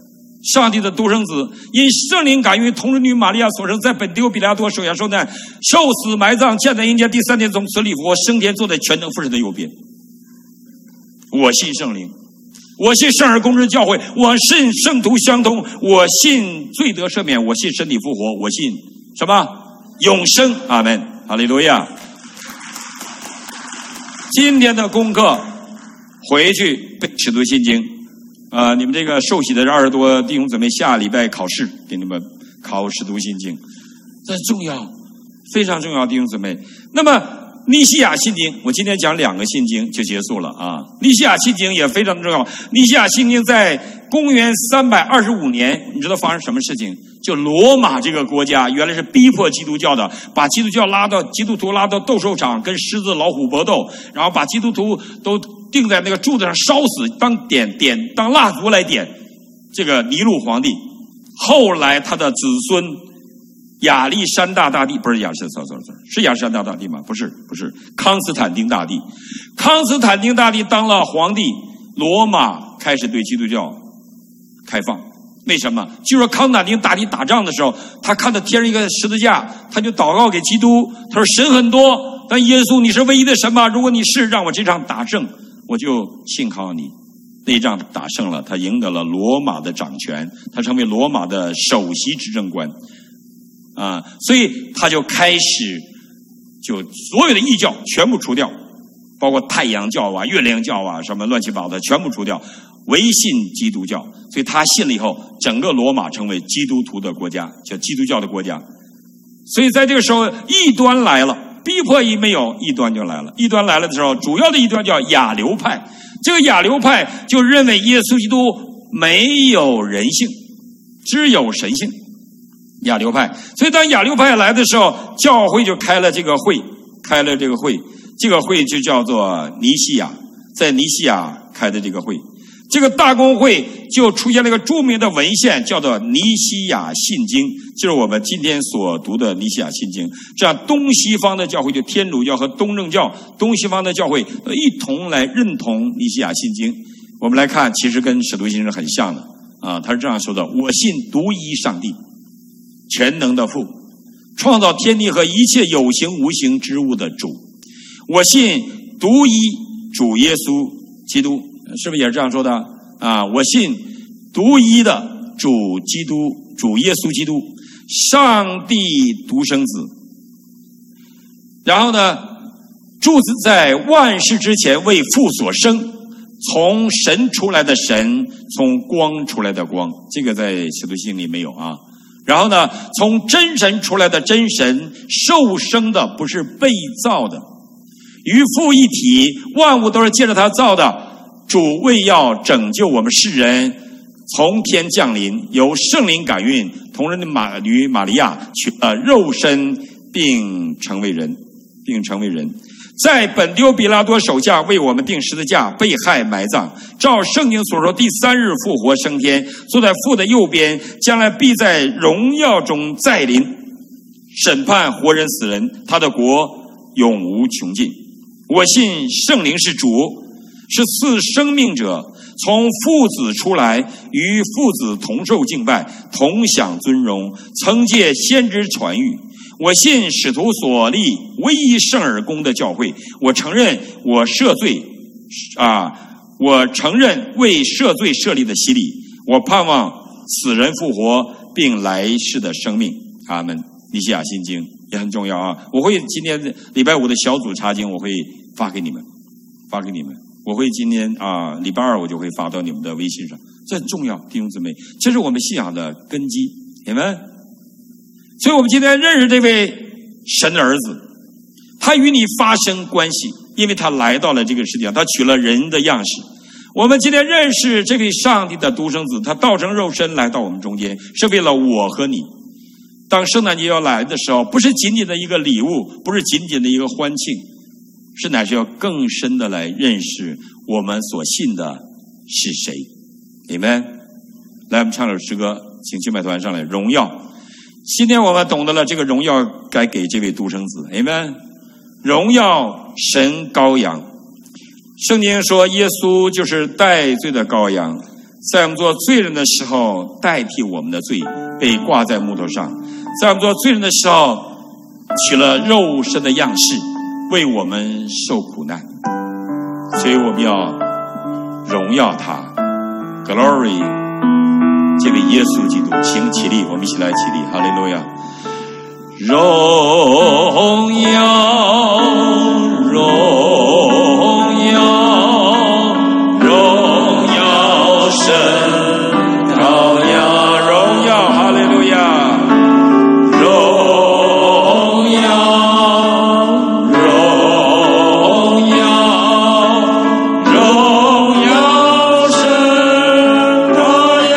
上帝的独生子，因圣灵感孕，童女玛利亚所生，在本丢比拉多手下受难，受死埋葬，建在阴间，第三天从死里复活，升天，坐在全能父神的右边。我信圣灵，我信圣而公之教会，我信圣徒相通，我信罪得赦免，我信身体复活，我信什么？永生。阿们，哈利路亚。今天的功课回去背使徒信经啊、呃！你们这个受洗的二十多弟兄姊妹，下礼拜考试给你们考使徒信经，这很重要，非常重要，弟兄姊妹。那么尼西亚信经，我今天讲两个信经就结束了啊。尼西亚信经也非常重要。尼西亚信经在公元三百二十五年，你知道发生什么事情？就罗马这个国家原来是逼迫基督教的，把基督教拉到基督徒拉到斗兽场，跟狮子老虎搏斗，然后把基督徒都钉在那个柱子上烧死，当点点当蜡烛来点这个尼禄皇帝。后来他的子孙亚历山大大帝，不是亚历山大，是亚历山大大帝吗？不是，不是，康斯坦丁大帝。康斯坦丁大帝当了皇帝，罗马开始对基督教开放。为什么？就是说康斯坦丁大帝打仗的时候，他看到天上一个十字架，他就祷告给基督，他说神很多，但耶稣你是唯一的神吗？如果你是，让我这场打胜，我就信靠你。那仗打胜了，他赢得了罗马的掌权，他成为罗马的首席执政官啊，所以他就开始就所有的异教全部除掉，包括太阳教啊、月亮教啊，什么乱七八糟的全部除掉，唯信基督教。所以他信了以后，整个罗马成为基督徒的国家，叫基督教的国家。所以在这个时候，异端来了，逼迫一没有，异端就来了。异端来了的时候，主要的异端叫亚流派。这个亚流派就认为耶稣基督没有人性，只有神性。亚流派，所以当亚流派来的时候，教会就开了这个会，开了这个会，这个会就叫做尼西亚，在尼西亚开的这个会。这个大公会就出现了一个著名的文献，叫做尼西亚信经，就是我们今天所读的尼西亚信经。这样东西方的教会，就天主教和东正教，东西方的教会一同来认同尼西亚信经。我们来看，其实跟使徒信经是很像的啊。他是这样说的：我信独一上帝，全能的父，创造天地和一切有形无形之物的主。我信独一主耶稣基督，是不是也是这样说的啊？我信独一的主基督，主耶稣基督，上帝独生子。然后呢，柱子在万事之前为父所生，从神出来的神，从光出来的光。这个在使徒信经里没有啊。然后呢，从真神出来的真神，受生的，不是被造的，与父一体，万物都是借着他造的。主为要拯救我们世人，从天降临，由圣灵感孕，同人的马女玛利亚取了肉身，并成为人，并成为人，在本丢比拉多手下为我们钉十字架，被害埋葬，照圣经所说，第三日复活升天，坐在父的右边，将来必在荣耀中再临，审判活人死人，他的国永无穷尽。我信圣灵是主，是赐生命者，从父子出来，与父子同受敬拜，同享尊荣，曾借先知传谕。我信使徒所立唯一圣而公的教会，我承认我赦罪啊，我承认为赦罪设立的洗礼，我盼望死人复活，并来世的生命。阿们。尼西亚信经也很重要啊！我会今天礼拜五的小组查经，我会发给你们，发给你们。我会今天啊，礼拜二我就会发到你们的微信上，这很重要，弟兄姊妹，这是我们信仰的根基，你们。所以我们今天认识这位神的儿子，他与你发生关系，因为他来到了这个世界上，他取了人的样式。我们今天认识这位上帝的独生子，他道成肉身来到我们中间，是为了我和你。当圣诞节要来的时候，不是仅仅的一个礼物，不是仅仅的一个欢庆，是乃是要更深的来认识我们所信的是谁。你们来，我们唱首诗歌，请敬拜团上来。荣耀，今天我们懂得了这个荣耀该给这位独生子。你们荣耀神羔羊，圣经说耶稣就是代罪的羔羊， 在我们做罪人的时候代替我们的罪被挂在木头上，在我们做罪人的时候取了肉身的样式为我们受苦难，所以我们要荣耀他 Glory 这位耶稣基督。请起立，我们一起来起立，哈利路亚。荣耀荣耀荣耀神羔羊，荣耀哈利路亚，荣耀荣耀荣耀神羔羊，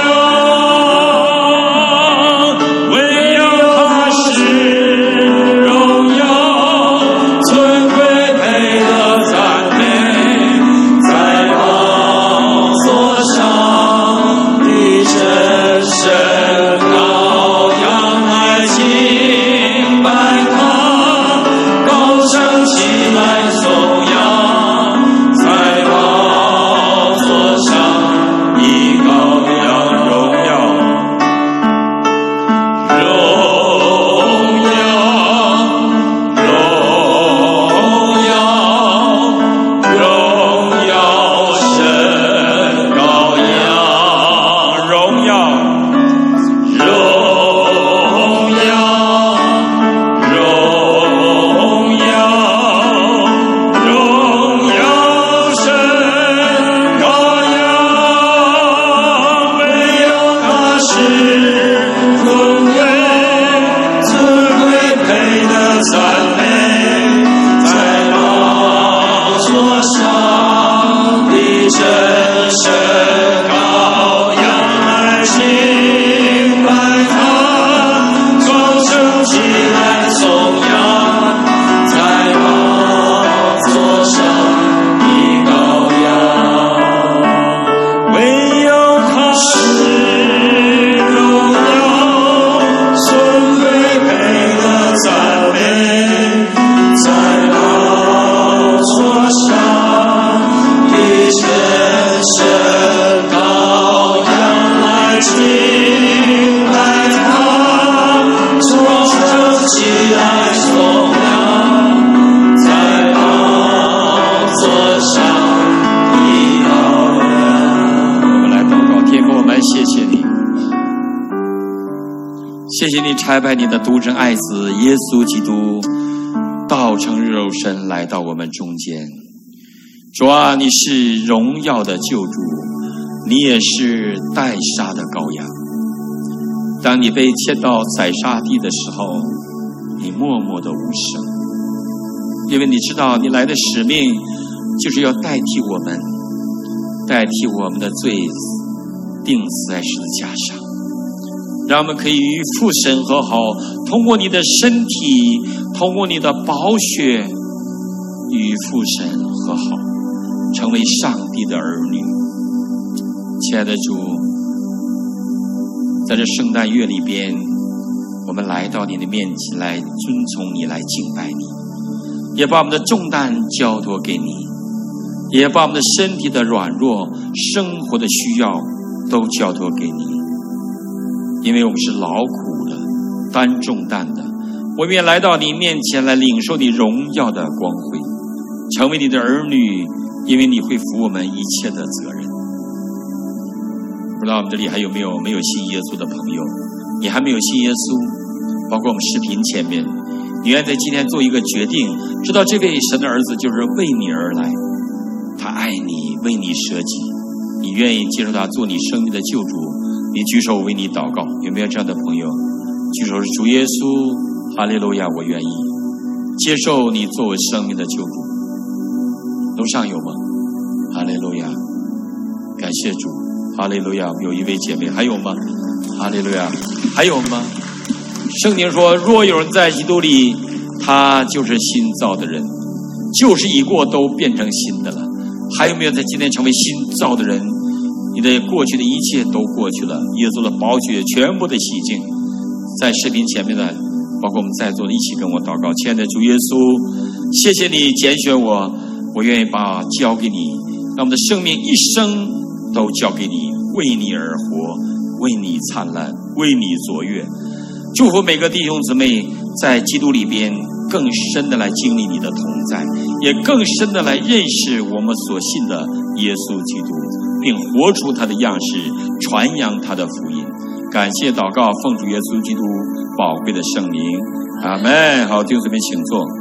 唯有他是荣耀尊贵配得赞美，在宝座上的真神羔羊来敬拜他，高声起来颂扬，在宝座上的羔羊，荣耀荣耀荣耀荣耀神羔羊，荣耀荣耀荣耀荣耀神羔羊，唯有他是尊贵尊贵配得赞美，在宝座上的真神羔羊来敬拜他，高声起来颂扬，在宝座上的羔羊，唯有他是荣耀尊贵配得赞美，在宝座上的真神羔羊来敬拜他，高声起来颂扬，在宝座上的羔羊。我们来祷告，天父，我们谢谢你，谢谢你差派你的独生爱子耶稣基督道成肉身来到我们中间。主啊，你是荣耀的救主，你也是代杀的羔羊。当你被牵到宰杀地的时候，你默默的无声，因为你知道你来的使命就是要代替我们，代替我们的罪钉死在十字架上，让我们可以与父神和好，通过你的身体，通过你的宝血与父神和好，成为上帝的儿女。亲爱的主，在这圣诞月里边，我们来到你的面前来遵从你，来敬拜你，也把我们的重担交托给你，也把我们的身体的软弱、生活的需要都交托给你，因为我们是劳苦的、担重担的，我们也来到你面前来领受你荣耀的光辉，成为你的儿女，因为你会负我们一切的责任。不知道我们这里还有没有没有信耶稣的朋友？你还没有信耶稣，包括我们视频前面，你愿在今天做一个决定，知道这位神的儿子就是为你而来，他爱你，为你舍己，你愿意接受他做你生命的救主，你举手为你祷告。有没有这样的朋友？举手是主耶稣，哈利路亚，我愿意接受你作为生命的救主。楼上有吗？哈利路亚，感谢主，哈利路亚。有一位姐妹，还有吗？哈利路亚，还有吗？圣经说，若有人在基督里，他就是新造的人，旧事已过，都变成新的了。还有没有在今天成为新造的人？你的过去的一切都过去了，耶稣的宝血全部的洗净。在视频前面的，包括我们在座的，一起跟我祷告。亲爱的主耶稣，谢谢你拣选我，我愿意把交给你，让我们的生命一生都交给你， 为你而活，为你灿烂，为你卓越。祝福每个弟兄姊妹在基督里边更深的来经历你的同在，也更深的来认识我们所信的耶稣基督，并活出他的样式，传扬他的福音。感谢祷告，奉主耶稣基督宝贵的圣名，阿们。好，弟兄姊妹请坐。